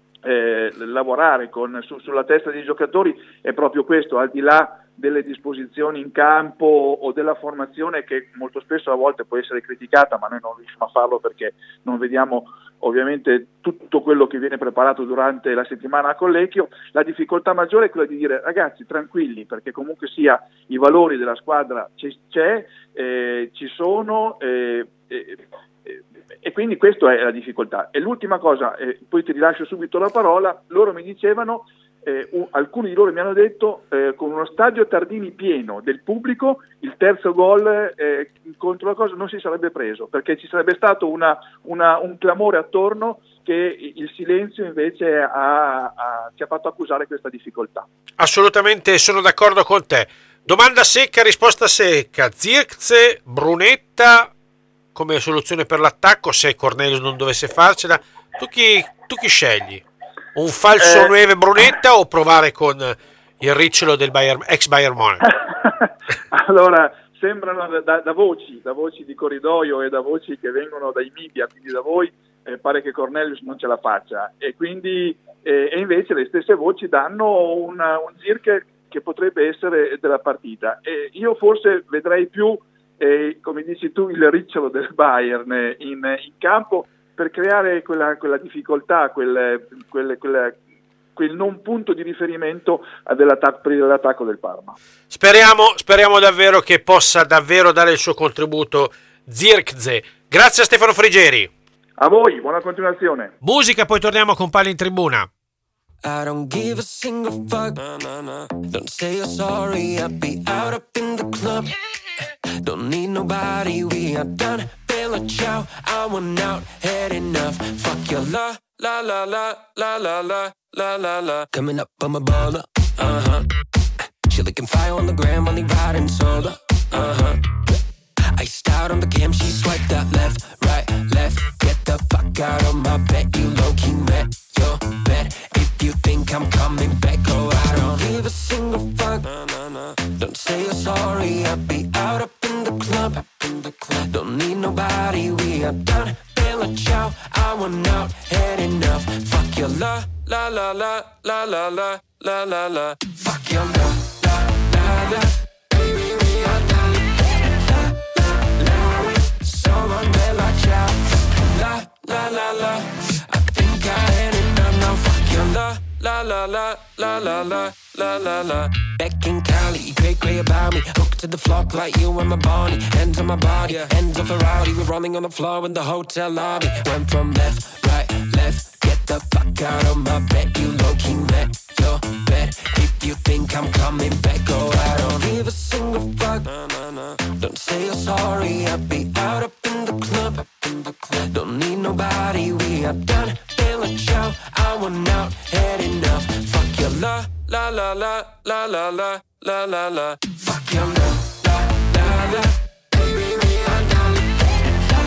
eh, lavorare con, su, sulla testa dei giocatori è proprio questo, al di là delle disposizioni in campo o della formazione che molto spesso a volte può essere criticata, ma noi non riusciamo a farlo perché non vediamo ovviamente tutto quello che viene preparato durante la settimana a Collecchio. La difficoltà maggiore è quella di dire ragazzi tranquilli, perché comunque sia i valori della squadra c'è, c'è eh, ci sono eh, eh, eh, e quindi questa è la difficoltà. E l'ultima cosa, eh, poi ti rilascio subito la parola, loro mi dicevano Eh, uh, alcuni di loro mi hanno detto eh, con uno stadio Tardini pieno del pubblico il terzo gol eh, contro la cosa non si sarebbe preso, perché ci sarebbe stato una, una, un clamore attorno che il silenzio invece ha, ha, ci ha fatto accusare questa difficoltà. Assolutamente sono d'accordo con te. Domanda secca, risposta secca. Zirkzee, Brunetta come soluzione per l'attacco se Cornelius non dovesse farcela, tu chi, tu chi scegli? Un falso eh, Nueve Brunetta o provare con il ricciolo del Bayern, ex Bayern Monaco? Allora, sembrano da, da, da voci, da voci di corridoio e da voci che vengono dai media, quindi da voi, eh, pare che Cornelius non ce la faccia. E quindi eh, e invece le stesse voci danno una, un Zirkzee che potrebbe essere della partita. E io forse vedrei più, eh, come dici tu, il ricciolo del Bayern in, in campo, per creare quella, quella difficoltà, quel, quel, quel, quel non punto di riferimento dell'attacco, per l'attacco del Parma. Speriamo, speriamo davvero che possa davvero dare il suo contributo Zirkzee. Grazie a Stefano Frigeri. A voi, buona continuazione. Musica, poi torniamo con Palla in Tribuna. I don't give a single fuck. No, no, no. Don't say you're sorry. I'll be out up in the club. Don't need nobody. We are done. Bella ciao. I want out. Had enough. Fuck your la la la la la la la la la la. Coming up on my baller. Uh huh. She looking fire on the gram. Only riding solo. Uh huh. Iced out on the cam. She swiped up left, right, left. Get the fuck out of my bed. You low key met your bed. You think I'm coming back? Oh, I don't give a single fuck. No, no, no. Don't say you're sorry. I'll be out up in the club. Up in the club. Don't need nobody. We are done. Bella ciao. I want out. Had enough. Fuck your la la la la la la la la la la. Fuck your la la la la. Baby, we are done. La la la. So long, bella ciao. La la la la. I think I had enough now. Fuck your la la la la la la la la la la. Back in Cali, great great about me. Hooked to the flock like you and my body. Hands on my body, hands off a rowdy. We're rolling on the floor in the hotel lobby. Went from left, right, left. Get the fuck out of my bed. You low key met your bed. If you think I'm coming back, oh I don't give a single fuck. No, no, no. Don't say you're sorry. I'll be out up in the club. Up in the club. Don't need nobody. We are done. Bella ciao. I want out. Had enough. Fuck your la la la la la la la la la la. Fuck your la la la la. Baby, we are done. La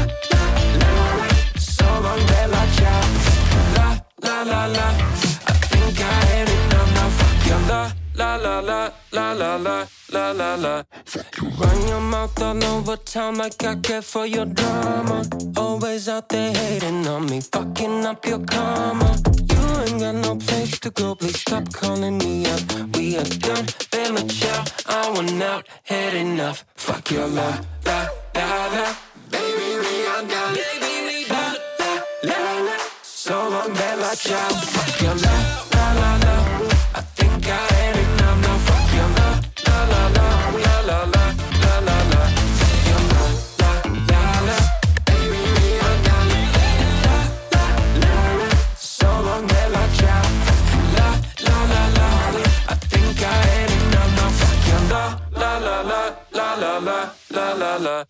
la la la. I think I had enough now. Fuck your la la la la la la la la la la. Run your mouth all over town like I care for your drama. Always out there hating on me, fucking up your karma. You ain't got no place to go, please stop calling me up. We are done, been a child, I went out, had enough. Fuck your la la la la. Baby, we are done, baby, we done, la la la. So long, bella ciao. Fuck your la la la la. I think I had enough now. Fuck your la la la la la la la la la la. Fuck your la la la la. Baby, we are done, la la la la. So long, bella ciao. La la la la la. I think I had enough now. Fuck your la la la la la la la la la la.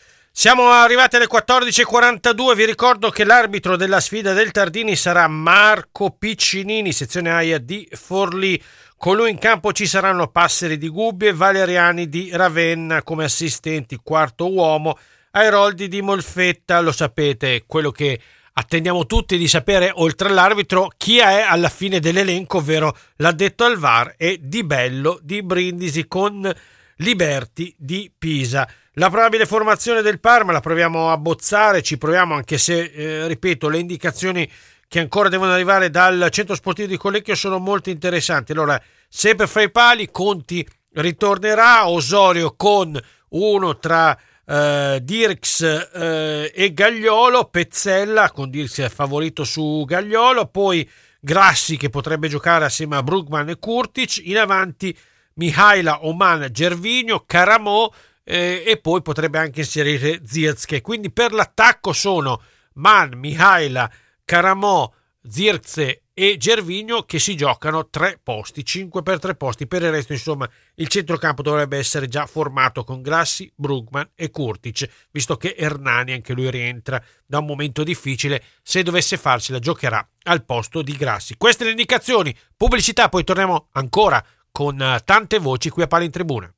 Siamo arrivati alle quattordici e quarantadue, vi ricordo che l'arbitro della sfida del Tardini sarà Marco Piccinini, sezione A I A di Forlì. Con lui in campo ci saranno Passeri di Gubbio e Valeriani di Ravenna come assistenti, quarto uomo, Airoldi di Molfetta. Lo sapete, quello che attendiamo tutti di sapere, oltre all'arbitro, chi è alla fine dell'elenco, ovvero l'addetto al V A R e Di Bello di Brindisi con Liberti di Pisa. La probabile formazione del Parma la proviamo a bozzare, ci proviamo, anche se, eh, ripeto, le indicazioni che ancora devono arrivare dal centro sportivo di Collecchio sono molto interessanti. Allora, sempre fra i pali, Conti ritornerà, Osorio con uno tra eh, Dirks eh, e Gagliolo, Pezzella con Dirks favorito su Gagliolo, poi Grassi che potrebbe giocare assieme a Brugman e Kurtic, in avanti Mihaila, Oman, Gervinho, Caramò, eh, e poi potrebbe anche inserire Zirkzee. Quindi per l'attacco sono Man, Mihaila, Caramò, Zirkzee e Gervinho che si giocano tre posti, cinque per tre posti. Per il resto, insomma, il centrocampo dovrebbe essere già formato con Grassi, Brugman e Kurtic, visto che Hernani anche lui rientra da un momento difficile. Se dovesse farcela giocherà al posto di Grassi. Queste le indicazioni, pubblicità, poi torniamo ancora con tante voci qui a Palla in Tribuna.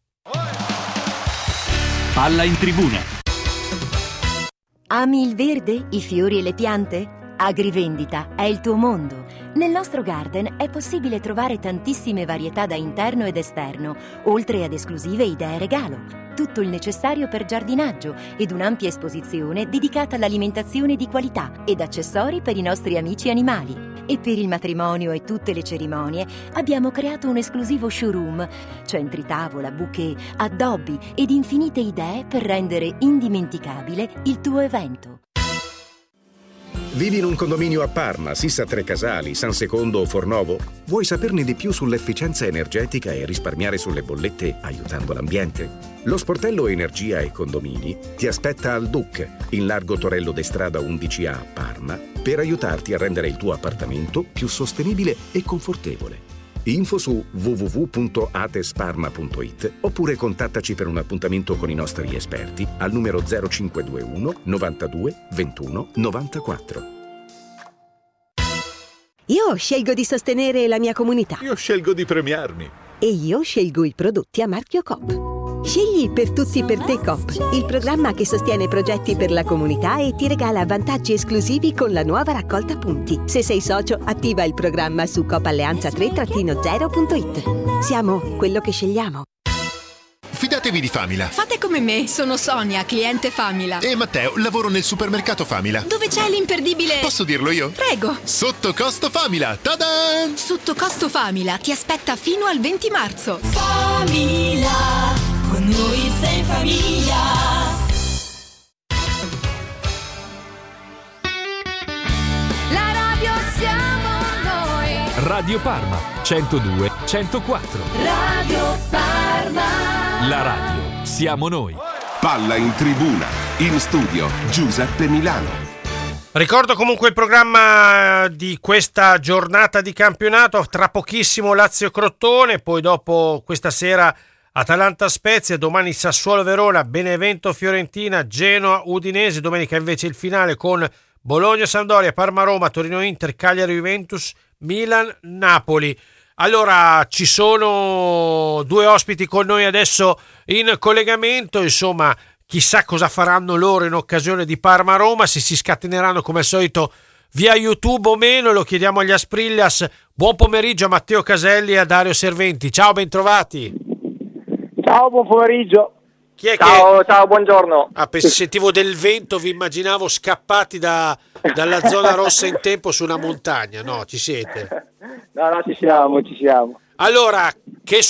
Palla in Tribuna. Ami il verde, i fiori e le piante? Agrivendita è il tuo mondo. Nel nostro garden è possibile trovare tantissime varietà da interno ed esterno, oltre ad esclusive idee regalo. Tutto il necessario per giardinaggio ed un'ampia esposizione dedicata all'alimentazione di qualità ed accessori per i nostri amici animali. E per il matrimonio e tutte le cerimonie abbiamo creato un esclusivo showroom, centri tavola, bouquet, addobbi ed infinite idee per rendere indimenticabile il tuo evento. Vivi in un condominio a Parma, Sissa Tre Casali, San Secondo o Fornovo? Vuoi saperne di più sull'efficienza energetica e risparmiare sulle bollette aiutando l'ambiente? Lo sportello Energia e Condomini ti aspetta al D U C, in largo Torello de Strada undici A a Parma, per aiutarti a rendere il tuo appartamento più sostenibile e confortevole. Info su w w w punto atesparma punto i t oppure contattaci per un appuntamento con i nostri esperti al numero zero cinque due uno novantadue ventuno novantaquattro. Io scelgo di sostenere la mia comunità. Io scelgo di premiarmi. E io scelgo i prodotti a marchio Coop. Scegli Per Tutti Per Te Coop, il programma che sostiene progetti per la comunità e ti regala vantaggi esclusivi con la nuova raccolta punti. Se sei socio, attiva il programma su coop alleanza tre zero punto i t. Siamo quello che scegliamo. Fidatevi di Famila. Fate come me, sono Sonia, cliente Famila. E Matteo, lavoro nel supermercato Famila. Dove c'è l'imperdibile... Posso dirlo io? Prego. Sotto costo Famila. Ta-da! Sotto costo Famila ti aspetta fino al venti marzo. Famila, con noi sei in famiglia. La radio siamo noi. Radio Parma centodue centoquattro. Radio Parma. La radio siamo noi. Palla in Tribuna. In studio Giuseppe Milano. Ricordo comunque il programma di questa giornata di campionato. Tra pochissimo Lazio-Crotone, poi dopo questa sera Atalanta-Spezia, domani Sassuolo-Verona, Benevento-Fiorentina, Genoa-Udinese, domenica invece il finale con Bologna-Sampdoria, Parma-Roma, Torino-Inter, Cagliari-Juventus, Milan-Napoli. Allora, ci sono due ospiti con noi adesso in collegamento, insomma, chissà cosa faranno loro in occasione di Parma-Roma, se si scateneranno come al solito via YouTube o meno, lo chiediamo agli Asprillas. Buon pomeriggio a Matteo Caselli e a Dario Serventi. Ciao, bentrovati. Ciao, buon pomeriggio. Chi è ciao, che... ciao, buongiorno. Ah, sentivo del vento, vi immaginavo scappati da, dalla zona rossa in tempo su una montagna. No, ci siete? No, no, ci siamo, ci siamo. Allora, che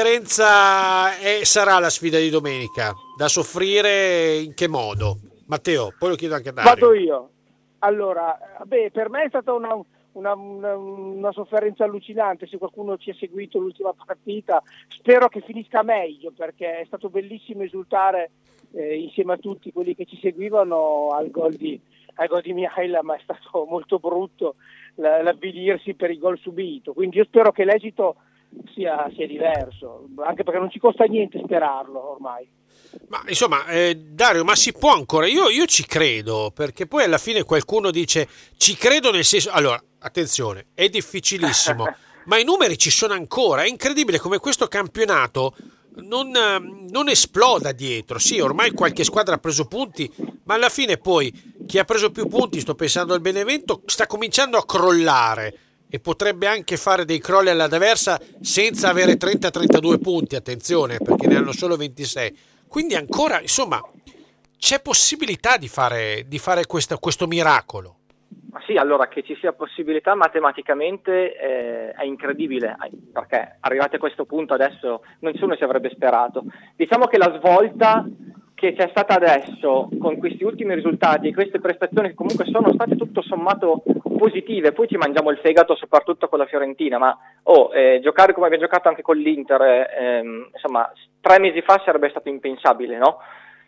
sofferenza è, sarà la sfida di domenica? Da soffrire in che modo? Matteo, poi lo chiedo anche a Dario. Vado io. Allora, beh, per me è stata una, una, una, una sofferenza allucinante. Se qualcuno ci ha seguito l'ultima partita, spero che finisca meglio, perché è stato bellissimo esultare eh, insieme a tutti quelli che ci seguivano al gol di, al gol di Mihaila, ma è stato molto brutto l'avvilirsi per il gol subito. Quindi io spero che l'esito sia, sia diverso, anche perché non ci costa niente sperarlo ormai. Ma insomma, eh, Dario, ma si può ancora? Io, io ci credo, perché poi alla fine qualcuno dice ci credo nel senso... Allora, attenzione, è difficilissimo, ma i numeri ci sono ancora. È incredibile come questo campionato non, non esploda dietro. Sì, ormai qualche squadra ha preso punti, ma alla fine poi chi ha preso più punti, sto pensando al Benevento, sta cominciando a crollare e potrebbe anche fare dei crolli alla d'avversa senza avere trenta trentadue punti, attenzione, perché ne hanno solo ventisei. Quindi ancora, insomma, c'è possibilità di fare, di fare questo, questo miracolo. Ma sì, allora che ci sia possibilità matematicamente eh, è incredibile, perché arrivati a questo punto adesso nessuno ci avrebbe sperato. Diciamo che la svolta che c'è stata adesso con questi ultimi risultati e queste prestazioni che comunque sono state tutto sommato positive, poi ci mangiamo il fegato soprattutto con la Fiorentina, ma oh, eh, giocare come abbiamo giocato anche con l'Inter, eh, insomma, tre mesi fa sarebbe stato impensabile, no?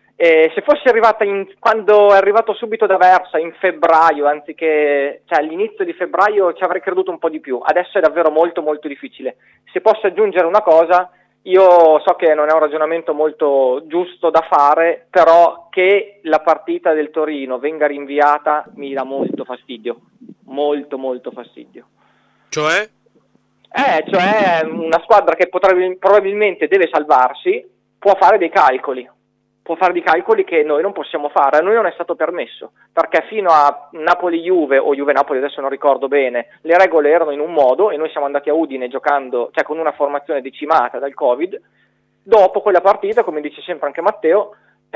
E se fosse arrivata in, quando è arrivato subito da Versa in febbraio, anziché, cioè all'inizio di febbraio, ci avrei creduto un po' di più. Adesso è davvero molto molto difficile. Se posso aggiungere una cosa, io so che non è un ragionamento molto giusto da fare, però che la partita del Torino venga rinviata mi dà molto fastidio, molto molto fastidio. Cioè? Eh, cioè una squadra che potrebbe, probabilmente deve salvarsi, può fare dei calcoli. può fare dei calcoli che noi non possiamo fare, a noi non è stato permesso, perché fino a Napoli-Juve o Juve-Napoli, adesso non ricordo bene, le regole erano in un modo e noi siamo andati a Udine giocando, cioè con una formazione decimata dal Covid. Dopo quella partita, come dice sempre anche Matteo,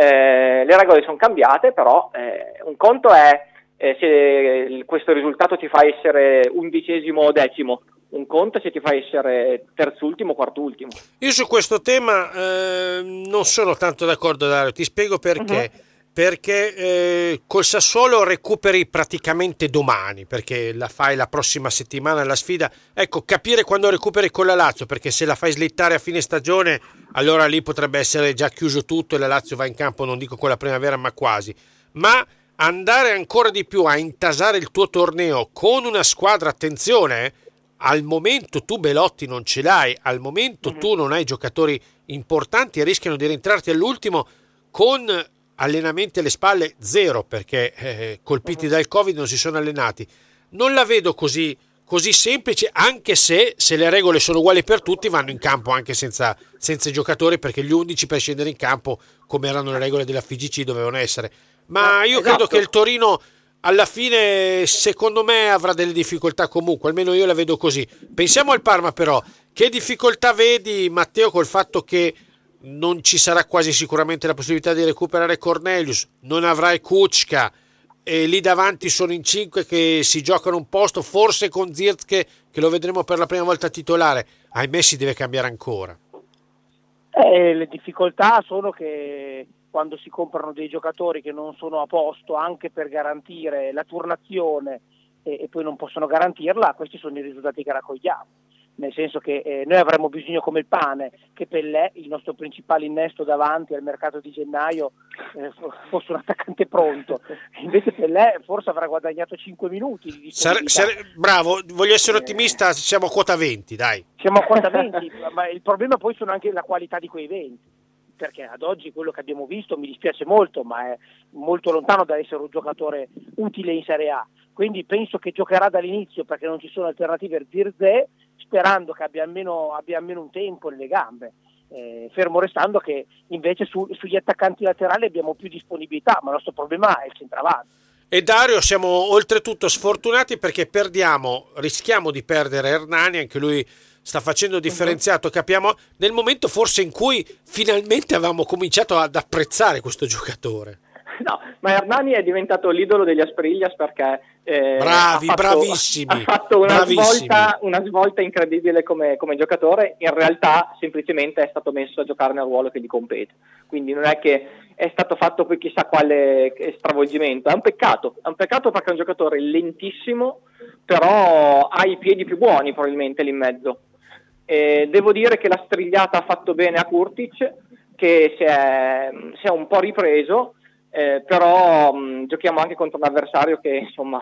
eh, le regole sono cambiate, però eh, un conto è eh, se questo risultato ti fa essere undicesimo o decimo, un conto se ti fa essere terzultimo o quartultimo. Io su questo tema eh, non sono tanto d'accordo, Dario, ti spiego perché. Uh-huh. Perché eh, col Sassuolo recuperi praticamente domani, perché la fai la prossima settimana la sfida. Ecco, capire quando recuperi con la Lazio, perché se la fai slittare a fine stagione, allora lì potrebbe essere già chiuso tutto e la Lazio va in campo, non dico con la primavera, ma quasi. Ma andare ancora di più a intasare il tuo torneo con una squadra, attenzione, eh, al momento tu Belotti non ce l'hai, al momento tu non hai giocatori importanti e rischiano di rientrarti all'ultimo con allenamenti alle spalle zero, perché eh, colpiti dal Covid non si sono allenati. Non la vedo così, così semplice, anche se, se le regole sono uguali per tutti, vanno in campo anche senza, senza i giocatori, perché gli undici per scendere in campo, come erano le regole della F I G C, dovevano essere. Ma io esatto. credo che il Torino alla fine, secondo me, avrà delle difficoltà comunque, almeno io la vedo così. Pensiamo al Parma però, che difficoltà vedi, Matteo, col fatto che non ci sarà quasi sicuramente la possibilità di recuperare Cornelius, non avrai Kučka e lì davanti sono in cinque che si giocano un posto, forse con Zirkzee che lo vedremo per la prima volta titolare. Ahimè, si deve cambiare ancora. Eh, le difficoltà sono che quando si comprano dei giocatori che non sono a posto anche per garantire la turnazione e, e poi non possono garantirla, questi sono i risultati che raccogliamo. Nel senso che eh, noi avremmo bisogno come il pane che Pellè, il nostro principale innesto davanti al mercato di gennaio, eh, fosse un attaccante pronto. Invece Pellè forse avrà guadagnato cinque minuti di sare, sare, bravo, voglio essere ottimista, siamo a quota venti, dai. Siamo a quota venti, ma il problema poi sono anche la qualità di quei venti, perché ad oggi quello che abbiamo visto mi dispiace molto, ma è molto lontano da essere un giocatore utile in Serie A. Quindi penso che giocherà dall'inizio, perché non ci sono alternative per Zirkzee, sperando che abbia almeno, abbia almeno un tempo nelle gambe, eh, fermo restando che invece su, sugli attaccanti laterali abbiamo più disponibilità, ma il nostro problema è il centravanti. E Dario, siamo oltretutto sfortunati perché perdiamo, rischiamo di perdere Hernani, anche lui sta facendo differenziato, capiamo, nel momento forse in cui finalmente avevamo cominciato ad apprezzare questo giocatore. No, ma Hernani è diventato l'idolo degli Asprillas perché eh, bravi, ha fatto, bravissimi, ha fatto una, bravissimi. Svolta, una svolta incredibile come, come giocatore. In realtà semplicemente è stato messo a giocare nel ruolo che gli compete, quindi non è che è stato fatto poi chissà quale stravolgimento. È un peccato, è un peccato perché è un giocatore lentissimo, però ha i piedi più buoni probabilmente lì in mezzo. E devo dire che la strigliata ha fatto bene a Kurtic, che si è, si è un po' ripreso. Eh, però mh, giochiamo anche contro un avversario che insomma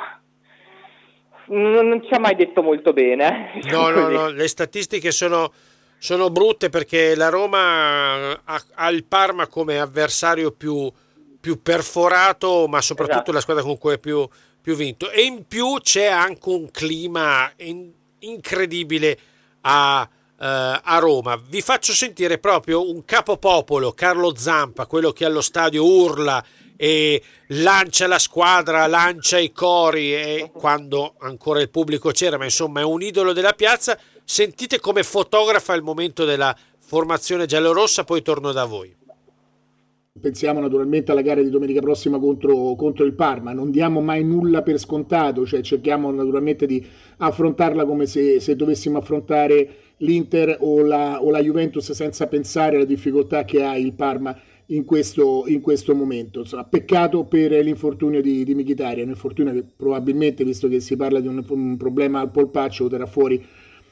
non, non ci ha mai detto molto bene. Eh, no, no, no, le statistiche sono, sono brutte perché la Roma ha, ha il Parma come avversario più, più perforato, ma soprattutto esatto. La squadra con cui è più, più vinto, e in più c'è anche un clima in, incredibile a Uh, a Roma. Vi faccio sentire proprio un capopopolo, Carlo Zampa, quello che allo stadio urla e lancia la squadra, lancia i cori, e quando ancora il pubblico c'era, ma insomma è un idolo della piazza. Sentite come fotografa il momento della formazione giallorossa, poi torno da voi. Pensiamo naturalmente alla gara di domenica prossima contro, contro il Parma, non diamo mai nulla per scontato, cioè cerchiamo naturalmente di affrontarla come se, se dovessimo affrontare l'Inter o la, o la Juventus, senza pensare alla difficoltà che ha il Parma in questo, in questo momento. Insomma, peccato per l'infortunio di, di Mkhitaryan, un infortunio che probabilmente, visto che si parla di un, un problema al polpaccio, lo terrà fuori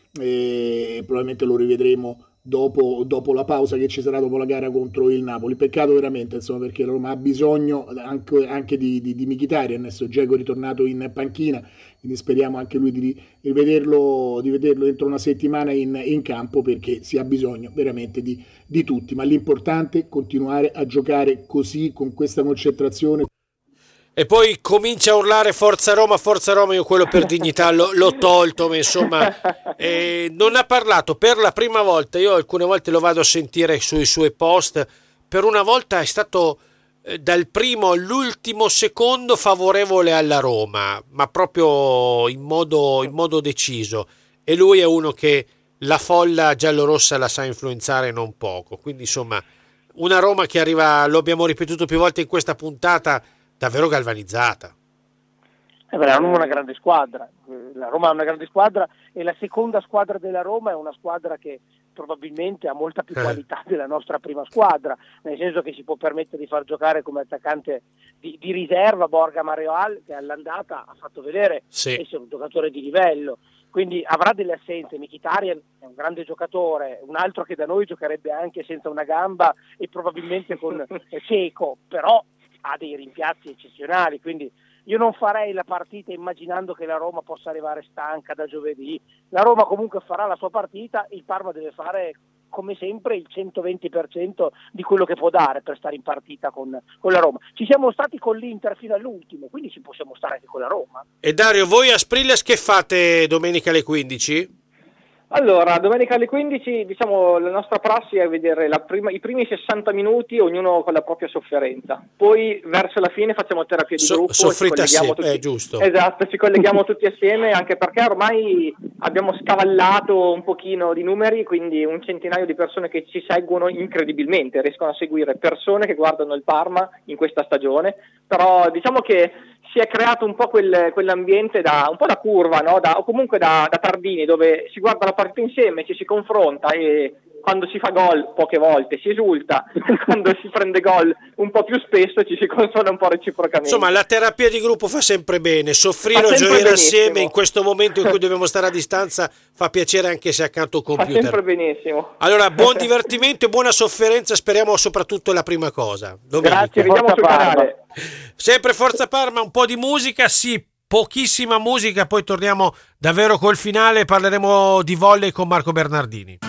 e probabilmente lo rivedremo Dopo, dopo la pausa che ci sarà dopo la gara contro il Napoli. Peccato veramente, insomma, perché la Roma ha bisogno anche, anche di, di, di Mkhitaryan. Adesso Dzeko è ritornato in panchina, quindi speriamo anche lui di rivederlo, di vederlo entro una settimana in, in campo, perché si ha bisogno veramente di, di tutti, ma l'importante è continuare a giocare così, con questa concentrazione. E poi comincia a urlare Forza Roma, Forza Roma, io quello per dignità l'ho, l'ho tolto, ma insomma eh, non ha parlato per la prima volta. Io alcune volte lo vado a sentire sui suoi post, per una volta è stato eh, dal primo all'ultimo secondo favorevole alla Roma, ma proprio in modo, in modo deciso, e lui è uno che la folla giallorossa la sa influenzare non poco, quindi insomma una Roma che arriva, lo abbiamo ripetuto più volte in questa puntata, davvero galvanizzata. Eh beh, la Roma è una grande squadra, la Roma è una grande squadra e la seconda squadra della Roma è una squadra che probabilmente ha molta più qualità della nostra prima squadra, nel senso che si può permettere di far giocare come attaccante di, di riserva Borja Mayoral, che all'andata ha fatto vedere sì. essere un giocatore di livello, quindi avrà delle assenze. Mkhitaryan è un grande giocatore, un altro che da noi giocherebbe anche senza una gamba e probabilmente con Dzeko, però ha dei rimpiazzi eccezionali, quindi io non farei la partita immaginando che la Roma possa arrivare stanca da giovedì. La Roma comunque farà la sua partita, il Parma deve fare come sempre il centoventi per cento di quello che può dare per stare in partita con, con la Roma. Ci siamo stati con l'Inter fino all'ultimo, quindi ci possiamo stare anche con la Roma. E Dario, voi a Sprillas che fate domenica alle quindici? Allora, domenica alle quindici, diciamo, la nostra prassi è vedere la prima, i primi sessanta minuti, ognuno con la propria sofferenza. Poi verso la fine facciamo terapia di so, gruppo. Soffrita assieme, tutti, è giusto. Esatto, ci colleghiamo tutti assieme, anche perché ormai abbiamo scavallato un pochino di numeri, quindi un centinaio di persone che ci seguono incredibilmente, riescono a seguire persone che guardano il Parma in questa stagione, però diciamo che si è creato un po' quel, quell'ambiente da un po' da curva, no? Da, o comunque da, da Tardini, dove si guarda la partita insieme, ci si confronta e quando si fa gol poche volte si esulta, quando si prende gol un po' più spesso ci si consola un po' reciprocamente. Insomma, la terapia di gruppo fa sempre bene, soffrire o gioire assieme in questo momento in cui dobbiamo stare a distanza fa piacere, anche se accanto al computer. Fa sempre benissimo. Allora, buon divertimento e buona sofferenza, speriamo soprattutto la prima cosa. Domenica. Grazie, vediamo sul canale. Sempre Forza Parma, un po' di musica, sì, pochissima musica, poi torniamo davvero col finale, parleremo di volley con Marco Bernardini.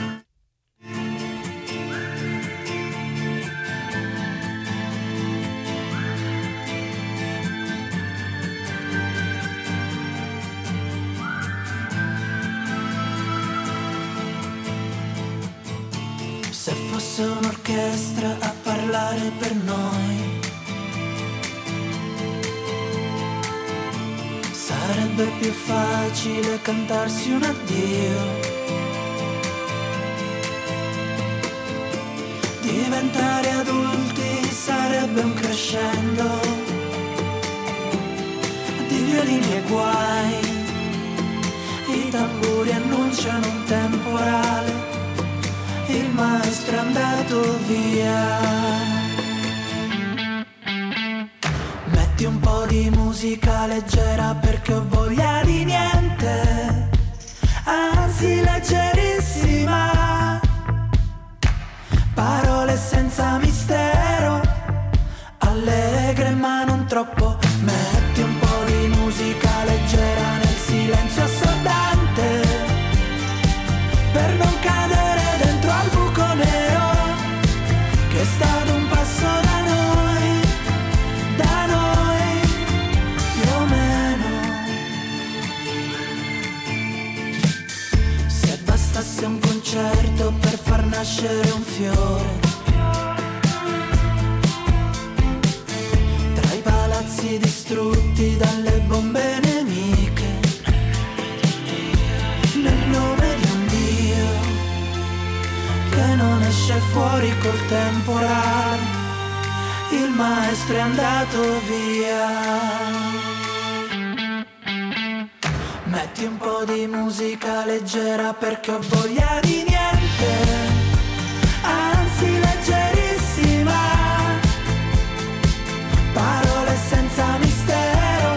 Se fosse un'orchestra a parlare per noi, sarebbe più facile cantarsi un addio. Diventare adulti sarebbe un crescendo di violini e guai. I tamburi annunciano un temporale, il maestro è andato via. Metti un po' di musica leggera perché ho voglia di niente, anzi leggerissima. Parole senza mistero, allegre ma non troppo. Metti un po' di musica leggera nel silenzio assordante, per non cadere dentro al buco nero che sta ad un passo da noi, da noi più o meno. Se bastasse un concerto per far nascere un fiore, tra i palazzi distrutti dalle bombe nemiche, nel nome di un Dio che non esce fuori col temporale, il maestro è andato via. Metti un po' di musica leggera perché ho voglia di niente, anzi leggerissima. Parole senza mistero,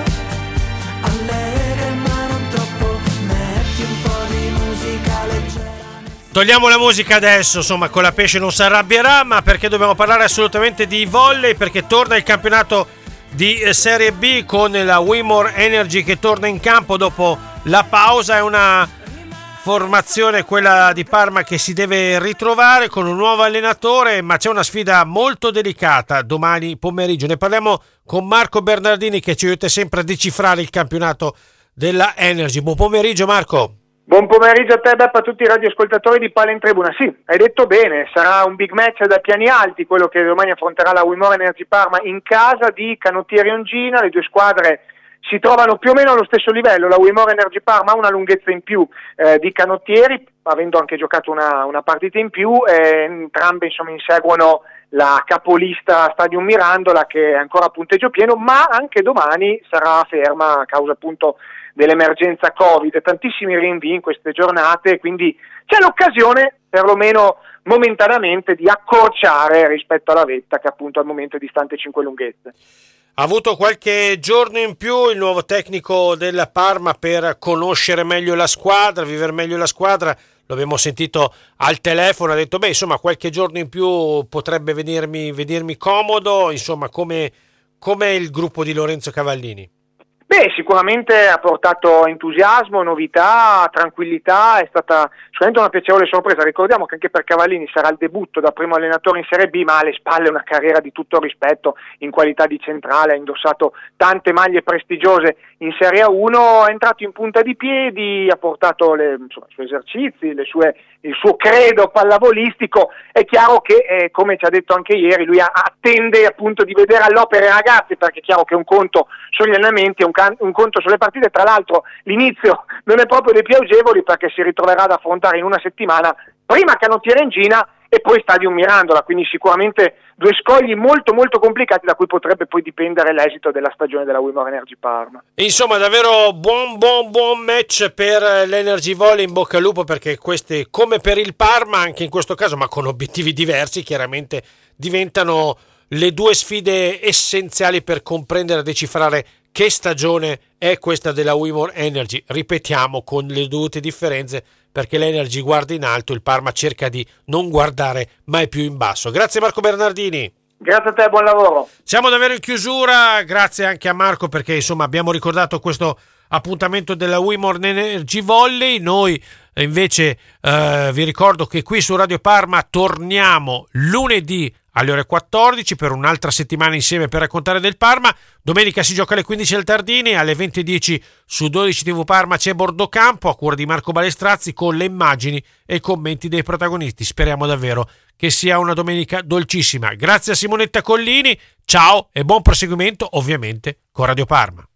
allegre ma non troppo. Metti un po' di musica leggera. Togliamo la musica adesso, insomma, con la pesce non si arrabbierà, ma perché dobbiamo parlare assolutamente di volley, perché torna il campionato di Serie B con la Wimor Energy che torna in campo dopo la pausa. È una formazione, quella di Parma, che si deve ritrovare con un nuovo allenatore, ma c'è una sfida molto delicata domani pomeriggio. Ne parliamo con Marco Bernardini, che ci aiuta sempre a decifrare il campionato della Energy. Buon pomeriggio Marco. Buon pomeriggio a te Beppa, a tutti i radioascoltatori di Palla in Tribuna. Sì, hai detto bene, sarà un big match da piani alti quello che domani affronterà la Wimor Energy Parma in casa di Canottieri Ongina. Le due squadre si trovano più o meno allo stesso livello. La Wimor Energy Parma ha una lunghezza in più eh, di Canottieri, avendo anche giocato una, una partita in più, e entrambe insomma inseguono la capolista Stadium Mirandola, che è ancora a punteggio pieno, ma anche domani sarà ferma a causa appunto dell'emergenza Covid. Tantissimi rinvii in queste giornate, quindi c'è l'occasione, perlomeno momentaneamente, di accorciare rispetto alla vetta, che appunto al momento è distante cinque lunghezze. Ha avuto qualche giorno in più il nuovo tecnico della Parma per conoscere meglio la squadra, vivere meglio la squadra. Lo abbiamo sentito al telefono, ha detto beh insomma qualche giorno in più potrebbe venirmi, venirmi comodo. Insomma, come com'è il gruppo di Lorenzo Cavallini? Beh, sicuramente ha portato entusiasmo, novità, tranquillità, è stata sicuramente una piacevole sorpresa. Ricordiamo che anche per Cavallini sarà il debutto da primo allenatore in Serie B, ma alle spalle una carriera di tutto rispetto in qualità di centrale, ha indossato tante maglie prestigiose in Serie A uno, è entrato in punta di piedi, ha portato le, insomma, i suoi esercizi, le sue, il suo credo pallavolistico. È chiaro che, eh, come ci ha detto anche ieri, lui attende appunto di vedere all'opera i ragazzi, perché è chiaro che un conto sugli allenamenti è un, can- un conto sulle partite. Tra l'altro l'inizio non è proprio dei più agevoli, perché si ritroverà ad affrontare in una settimana prima Canottieri Ongina e poi Stadium Mirandola, quindi sicuramente due scogli molto molto complicati da cui potrebbe poi dipendere l'esito della stagione della Wimor Energy Parma. Insomma, davvero buon buon buon match per l'Energy Volley, in bocca al lupo, perché queste, come per il Parma anche in questo caso, ma con obiettivi diversi, chiaramente diventano le due sfide essenziali per comprendere e decifrare che stagione è questa della Wimor Energy. Ripetiamo, con le dovute differenze, perché l'Energy guarda in alto, il Parma cerca di non guardare mai più in basso. Grazie Marco Bernardini. Grazie a te, buon lavoro. Siamo davvero in chiusura, grazie anche a Marco, perché insomma abbiamo ricordato questo appuntamento della Wimor Energy Volley. Noi invece eh, vi ricordo che qui su Radio Parma torniamo lunedì alle ore quattordici per un'altra settimana insieme per raccontare del Parma. Domenica si gioca alle quindici al Tardini, alle venti e dieci su dodici tivù Parma c'è Bordocampo a cura di Marco Balestrazzi, con le immagini e i commenti dei protagonisti. Speriamo davvero che sia una domenica dolcissima. Grazie a Simonetta Collini, ciao e buon proseguimento ovviamente con Radio Parma.